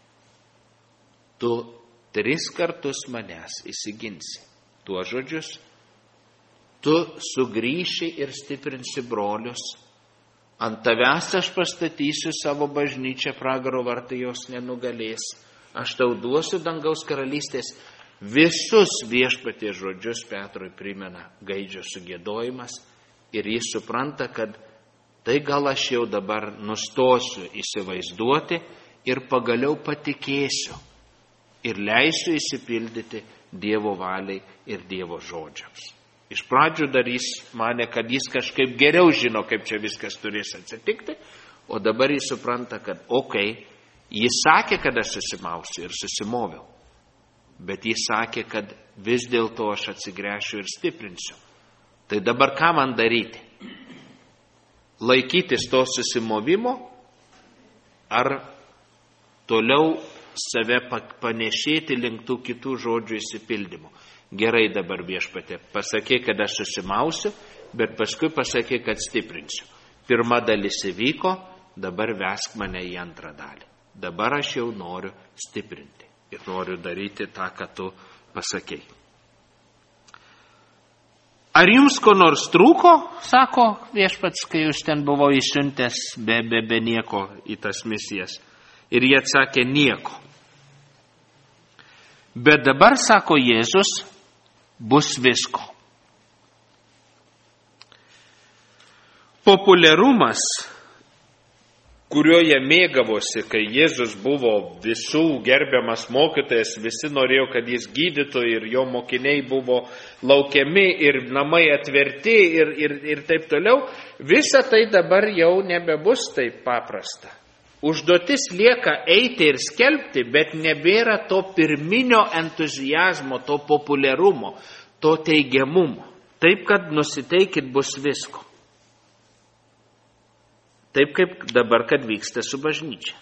[SPEAKER 1] Tu 3 kartus manęs įsiginsi. Tuo žodžius. Tu sugrįši ir stiprinsi brolius. Ant tavęs aš pastatysiu savo bažnyčią, pragaro vartai jos nenugalės. Aš tau duosiu dangaus karalystės. Visus viešpaties žodžius Petrui primena gaidžio sugiedojimas ir jis supranta, kad tai gal aš jau dabar nustosiu įsivaizduoti ir pagaliau patikėsiu ir leisiu įsipildyti Dievo valiai ir Dievo žodžiams. Iš pradžių dar jis mane, kad jis kažkaip geriau žino, kaip čia viskas turės atsitikti, o dabar jis supranta, kad jis sakė, kad aš susimausiu ir susimoviau, bet jis sakė, kad vis dėlto aš atsigręšiu ir stiprinsiu. Tai dabar ką man daryti? Laikytis to susimovimo ar toliau save panešėti link tų kitų žodžių įsipildymo? Gerai dabar viešpatie, pasakė, kad aš susimausiu, bet paskui pasakė, kad stiprinsiu. Pirma dalis įvyko, dabar vesk mane į antrą dalį. Dabar aš jau noriu stiprinti ir noriu daryti tą, ką tu pasakėjai. Ar jums ko nors trūko, sako viešpats, kai jūs ten buvo išsiuntęs be nieko į tas misijas. Ir jie atsakė nieko. Bet dabar, sako Jėzus, bus visko. Populiarumas, kuriuo jie mėgavosi, kai Jėzus buvo visų gerbiamas mokytojas, visi norėjo, kad jis gydytų ir jo mokiniai buvo laukiami ir namai atverti ir taip toliau, visa tai dabar jau nebebus taip paprasta. Užduotis lieka eiti ir skelbti, bet nebėra to pirminio entuzijazmo, to populiarumo, to teigiamumo. Taip, kad nusiteikit bus visko. Taip, kaip dabar, kad vyksta su bažnyčia.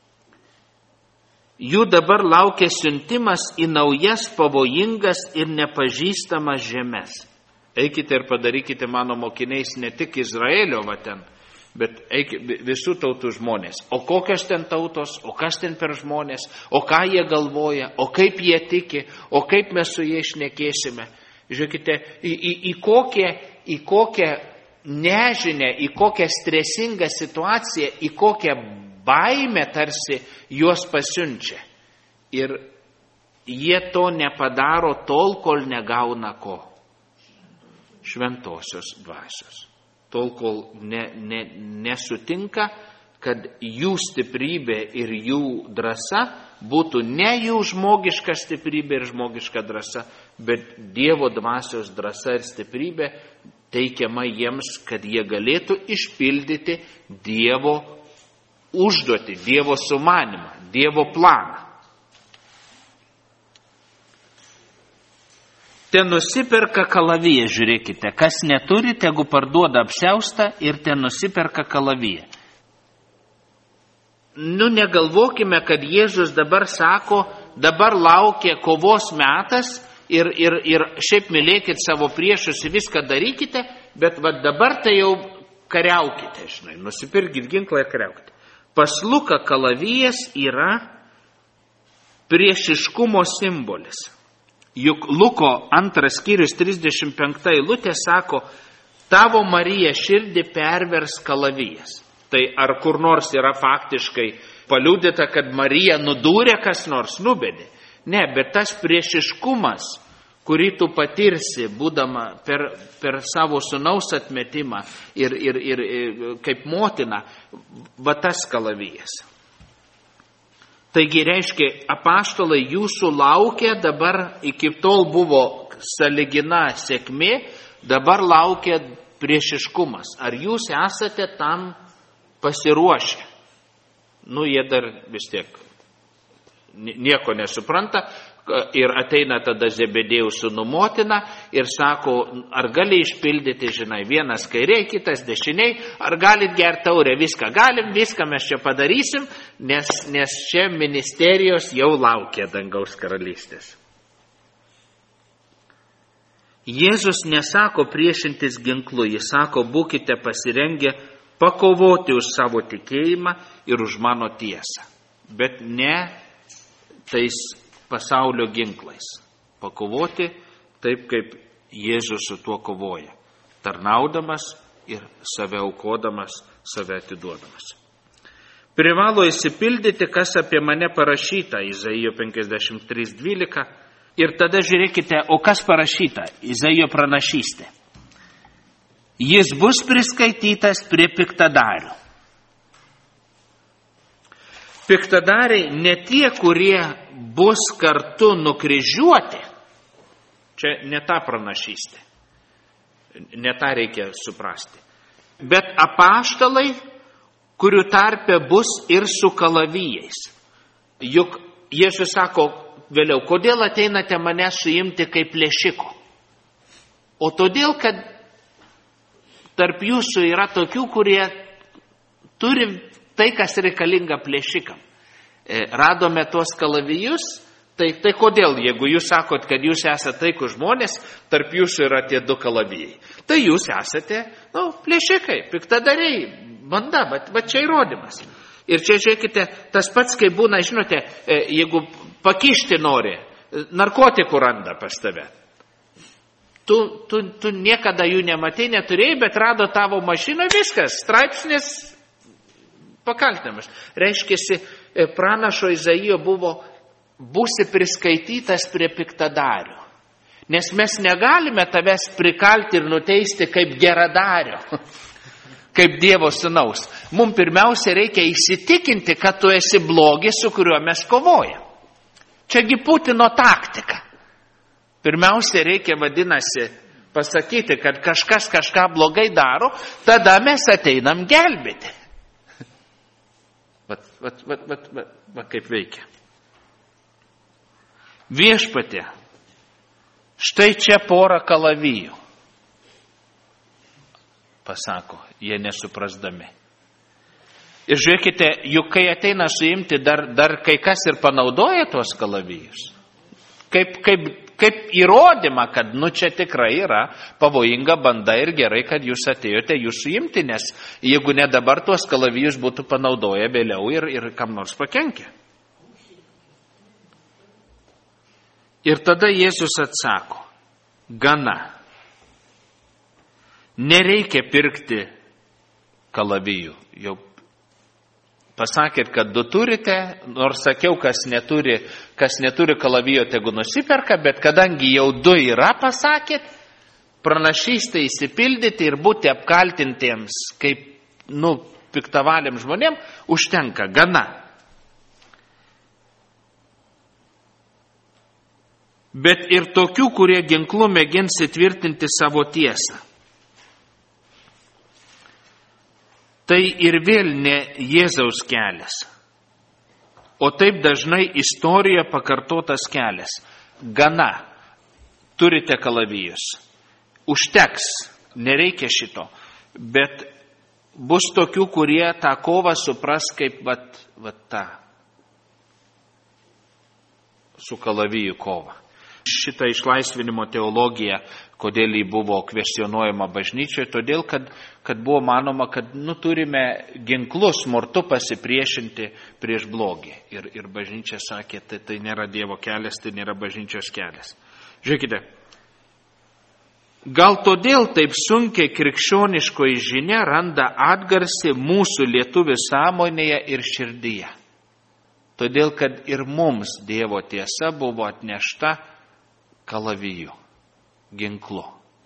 [SPEAKER 1] Jų dabar laukia siuntimas į naujas, pavojingas ir nepažįstamas žemes. Eikite ir padarykite mano mokiniais ne tik Izraelio ten, bet visų tautų žmonės. O kokios ten tautos, o kas ten per žmonės, o ką jie galvoja, o kaip jie tiki, o kaip mes su jais šnekėsime. Žiūrėkite, į kokią nežinę, į kokią stresingą situaciją, į kokią baimę tarsi juos pasiunčia. Ir jie to nepadaro tol, kol negauna ko? Šventosios dvasios. Tol, kol nesutinka, kad jų stiprybė ir jų drąsa būtų ne jų žmogiška stiprybė ir žmogiška drąsa, bet Dievo dvasios drąsa ir stiprybė teikiama jiems, kad jie galėtų išpildyti Dievo užduotį, Dievo sumanimą, Dievo planą. Ten nusiperka kalaviją, žiūrėkite, kas neturi, tegu parduoda apsiaustą ir ten nusiperka kalaviją. Negalvokime, kad Jėzus dabar sako, dabar laukia kovos metas ir šiaip mylėkit savo priešus ir viską darykite, bet dabar tai jau kariaukite, nusipirkit ginklą ir kariaukite. Pas Luką kalavijas yra priešiškumo simbolis. Juk Luko 2 skyrius 35 eilutė sako, tavo Marija širdį pervers kalavijas. Tai ar kur nors yra faktiškai paliudyta, kad Marija nudūrė kas nors, nubedė? Ne, bet tas priešiškumas, kurį tu patirsi, būdama per savo sūnaus atmetimą ir kaip motina, tas kalavijas. Taigi reiškia, apaštalai jūsų laukia, dabar iki tol buvo sąlygina sėkmė, dabar laukia priešiškumas. Ar jūs esate tam pasiruošę? Jie dar vis tiek nieko nesupranta, ir ateina tada Zebedėjaus sūnų motina ir sako, ar gali išpildyti, žinai, vienas kairiai, kitas dešiniai, ar galit gerti taurę, viską galim, viską mes čia padarysim, nes čia ministerijos jau laukia dangaus karalystės. Jėzus nesako priešintis ginklu, jis sako, būkite pasirengę pakovoti už savo tikėjimą ir už mano tiesą, bet ne tais pasaulio ginklais. Pakovoti taip, kaip Jėzus su tuo kovoja, tarnaudamas ir save aukodamas, save atiduodamas. Privalo įsipildyti, kas apie mane parašyta, Izaijo 53:12. Ir tada žiūrėkite, o kas parašyta, Izaijo pranašystė. Jis bus priskaitytas prie piktadarių. Piktadariai ne tie, kurie bus kartu nukryžiuoti. Čia ne ta pranašystė. Ne tą reikia suprasti. Bet apaštalai, kurių tarpe bus ir su kalavijais. Juk Jėzus sako vėliau, kodėl ateinate mane suimti kaip plėšiko? O todėl, kad tarp jūsų yra tokių, kurie turi tai, kas reikalinga plėšikam. Radome tuos kalavijus, tai kodėl, jeigu jūs sakot, kad jūs esate taikūs žmonės, tarp jūsų yra tie 2 kalavijai. Tai jūs esate, plėšikai, piktadariai, banda, bet čia įrodymas. Ir čia žiūrėkite, tas pats, kai būna, žinote, jeigu pakišti nori, narkotikų randa pas tave. Tu niekada jų nematei, neturėjai, bet rado tavo mašiną, viskas, straipsnis pakaltinamas. Reiškiasi, pranašo Izaijo buvo, būsi priskaitytas prie piktadarių. Nes mes negalime tavęs prikalti ir nuteisti kaip geradario, kaip Dievo sūnaus. Mums pirmiausia reikia įsitikinti, kad tu esi blogis, su kuriuo mes kovojam. Čiagi Putino taktika. Pirmiausia reikia, vadinasi, pasakyti, kad kažkas kažką blogai daro, tada mes ateinam gelbėti. Va kaip veikia. Viešpatie, štai čia porą kalavijų, pasako, jie nesuprasdami. Ir žiūrėkite, juk kai ateina suimti, dar kai kas ir panaudoja tuos kalavijus. Kaip įrodymą, kad čia tikrai yra pavojinga banda ir gerai, kad jūs atėjote jūs suimti, nes jeigu ne dabar tuos kalavijus būtų panaudoję vėliau ir kam nors pakenkė. Ir tada Jėzus atsako, gana, nereikia pirkti kalavijų. Jau pasakėt, kad 2 turite, nors sakiau, kas neturi kalavijo, tegu nusiperka, bet kadangi jau 2 yra, pasakėt, pranašystę įsipildyti ir būti apkaltintiems kaip, piktavaliam žmonėm, užtenka, gana. Bet ir tokių, kurie ginklu mėgins įtvirtinti savo tiesą. Tai ir vėl ne Jėzaus kelias, o taip dažnai istorijoje pakartotas kelias. Gana, turite kalavijus, užteks, nereikia šito, bet bus tokių, kurie tą kovą supras kaip tą su kalavijų kovą. Šitą išlaisvinimo teologiją, kodėl jį buvo kvestionuojama bažnyčioje, todėl, kad buvo manoma, kad turime ginklus smurtu pasipriešinti prieš blogį. Ir bažnyčia sakė, tai nėra Dievo kelias, tai nėra bažnyčios kelias. Žiūrėkite, gal todėl taip sunkiai krikščioniškoji žinia randa atgarsį mūsų lietuvių sąmonėje ir širdyje. Todėl, kad ir mums Dievo tiesa buvo atnešta kalavijų, ginklu.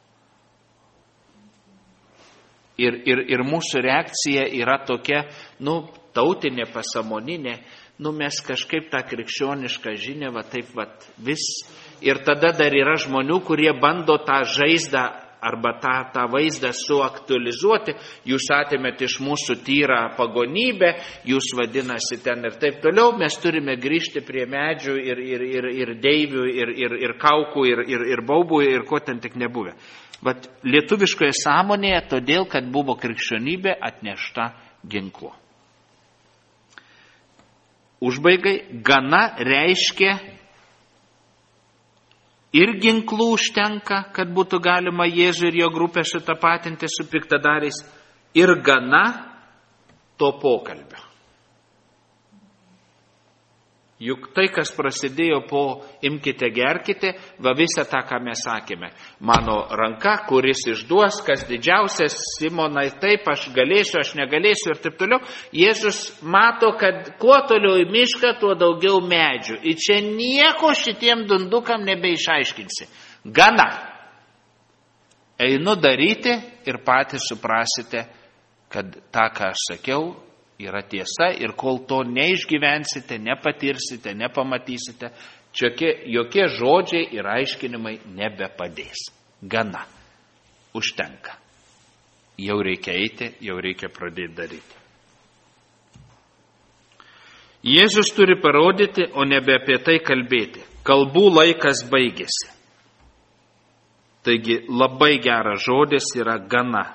[SPEAKER 1] Ir mūsų reakcija yra tokia, tautinė, pasamoninė, mes kažkaip tą krikščionišką žinią, vis. Ir tada dar yra žmonių, kurie bando tą žaizdą arba tą vaizdą suaktualizuoti, jūs atėmėte iš mūsų tyrą pagonybę, jūs vadinasi ten ir taip toliau, mes turime grįžti prie medžių ir deivių ir kaukų ir baubų ir ko ten tik nebuvę. Vat lietuviškoje sąmonėje todėl, kad buvo krikščionybė atnešta ginklu. Užbaigai, gana reiškia ir ginklų užtenka, kad būtų galima Jėzų ir jo grupę sutapatinti su piktadariais, ir gana to pokalbio. Juk tai, kas prasidėjo po imkite, gerkite, va visą tą, ką mes sakėme. Mano ranka, kuris išduos, kas didžiausias, Simonai, taip, aš galėsiu, aš negalėsiu ir taip toliau. Jėzus mato, kad kuo toliau į mišką, tuo daugiau medžių. Ir čia nieko šitiem dundukam nebeišaiškinsi. Gana. Einu daryti ir patys suprasite, kad tą, ką aš sakiau, yra tiesa ir kol to neišgyvensite, nepatirsite, nepamatysite, jokie žodžiai ir aiškinimai nebepadės. Gana. Užtenka. Jau reikia eiti, jau reikia pradėti daryti. Jėzus turi parodyti, o nebe apie tai kalbėti. Kalbų laikas baigėsi. Taigi labai geras žodis yra gana.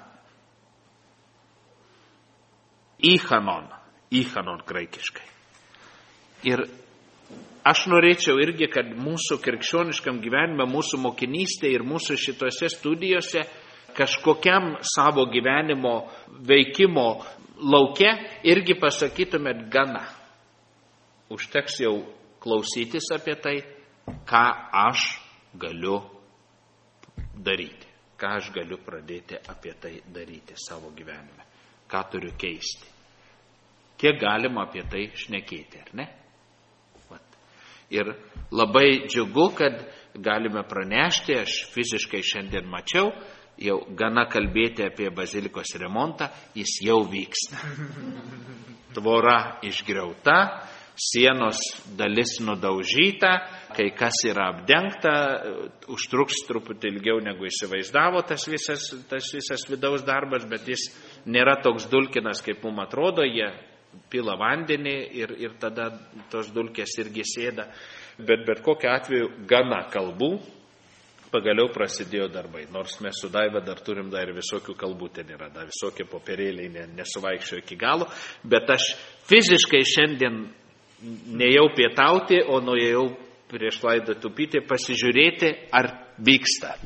[SPEAKER 1] Ichanon graikiškai. Ir aš norėčiau irgi, kad mūsų krikščioniškam gyvenime, mūsų mokinystė ir mūsų šitose studijose kažkokiam savo gyvenimo veikimo lauke irgi pasakytumėt gana. Užteks jau klausytis apie tai, ką aš galiu daryti. Ką aš galiu pradėti apie tai daryti savo gyvenime. Ką turiu keisti. Kiek galima apie tai šnekėti, ar ne? Ir labai džiugu, kad galime pranešti, aš fiziškai šiandien mačiau, jau gana kalbėti apie bazilikos remontą, jis jau vyksta. Tvora išgriauta, sienos dalis nudaužyta, kai kas yra apdengta, užtruks truputį ilgiau negu įsivaizdavo tas visas vidaus darbas, bet jis nėra toks dulkinas, kaip mums atrodo, jie pila vandenį ir tada tos dulkės irgi sėda. Bet kokiu atveju gana kalbų, pagaliau prasidėjo darbai. Nors mes su Daiva dar turim dar visokių kalbų, ten yra dar visokie popierėliai, nesuvaikščio iki galo, bet aš fiziškai šiandien nejau pietauti, o nuėjau prieš laidą tupyti, pasižiūrėti, ar vyksta.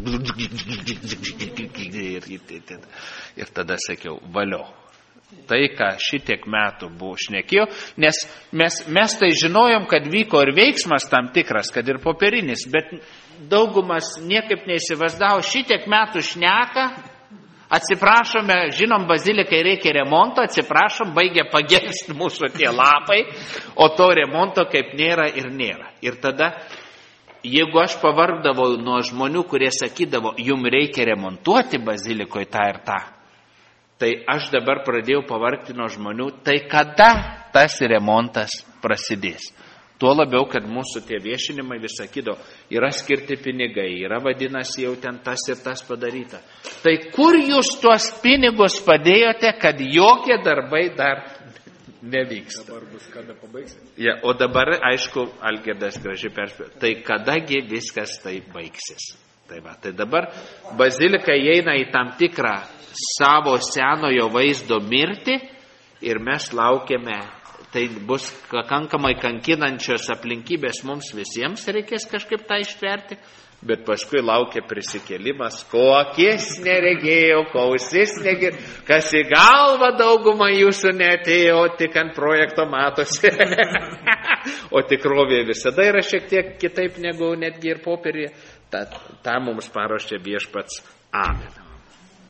[SPEAKER 1] Ir tada sakiau, valio. Tai, ką šitiek metų buvo šnekėjau, nes mes tai žinojom, kad vyko ir veiksmas tam tikras, kad ir popierinis, bet daugumas niekaip neįsivaizdavo, šitiek metų šneka, atsiprašome, žinom, bazilikai reikia remonto, atsiprašom, baigė pagelsti mūsų tie lapai, o to remonto kaip nėra ir nėra. Ir tada, jeigu aš pavargdavau nuo žmonių, kurie sakydavo, jum reikia remontuoti bazilikoje tą ir tą, tai aš dabar pradėjau pavargti nuo žmonių, tai kada tas remontas prasidės? Tuo labiau, kad mūsų tie viešinimai vis sakydavo, yra skirti pinigai, yra vadinasi jau ten tas ir tas padaryta. Tai kur jūs tuos pinigus padėjote, kad jokie darbai dar nevyksta?
[SPEAKER 3] Dabar bus kada pabaigsi?
[SPEAKER 1] Ja, o dabar, aišku, Algirdas gražiai perspėjo, tai kadagi viskas tai baigsis? Tai dabar bazilika įeina į tam tikrą savo senojo vaizdo mirtį ir mes laukiame. Tai bus pakankamai kankinančios aplinkybės mums visiems, reikės kažkaip tą ištverti, bet paskui laukia prisikėlimas, ko akis neregėjo, ko ausis negirdėjo, kas į galvą daugumą jūsų neatėjo, tik ant projekto matosi. O tikrovė visada yra šiek tiek kitaip negu netgi ir popieryje. Ta mums paruošė Viešpats. Amen.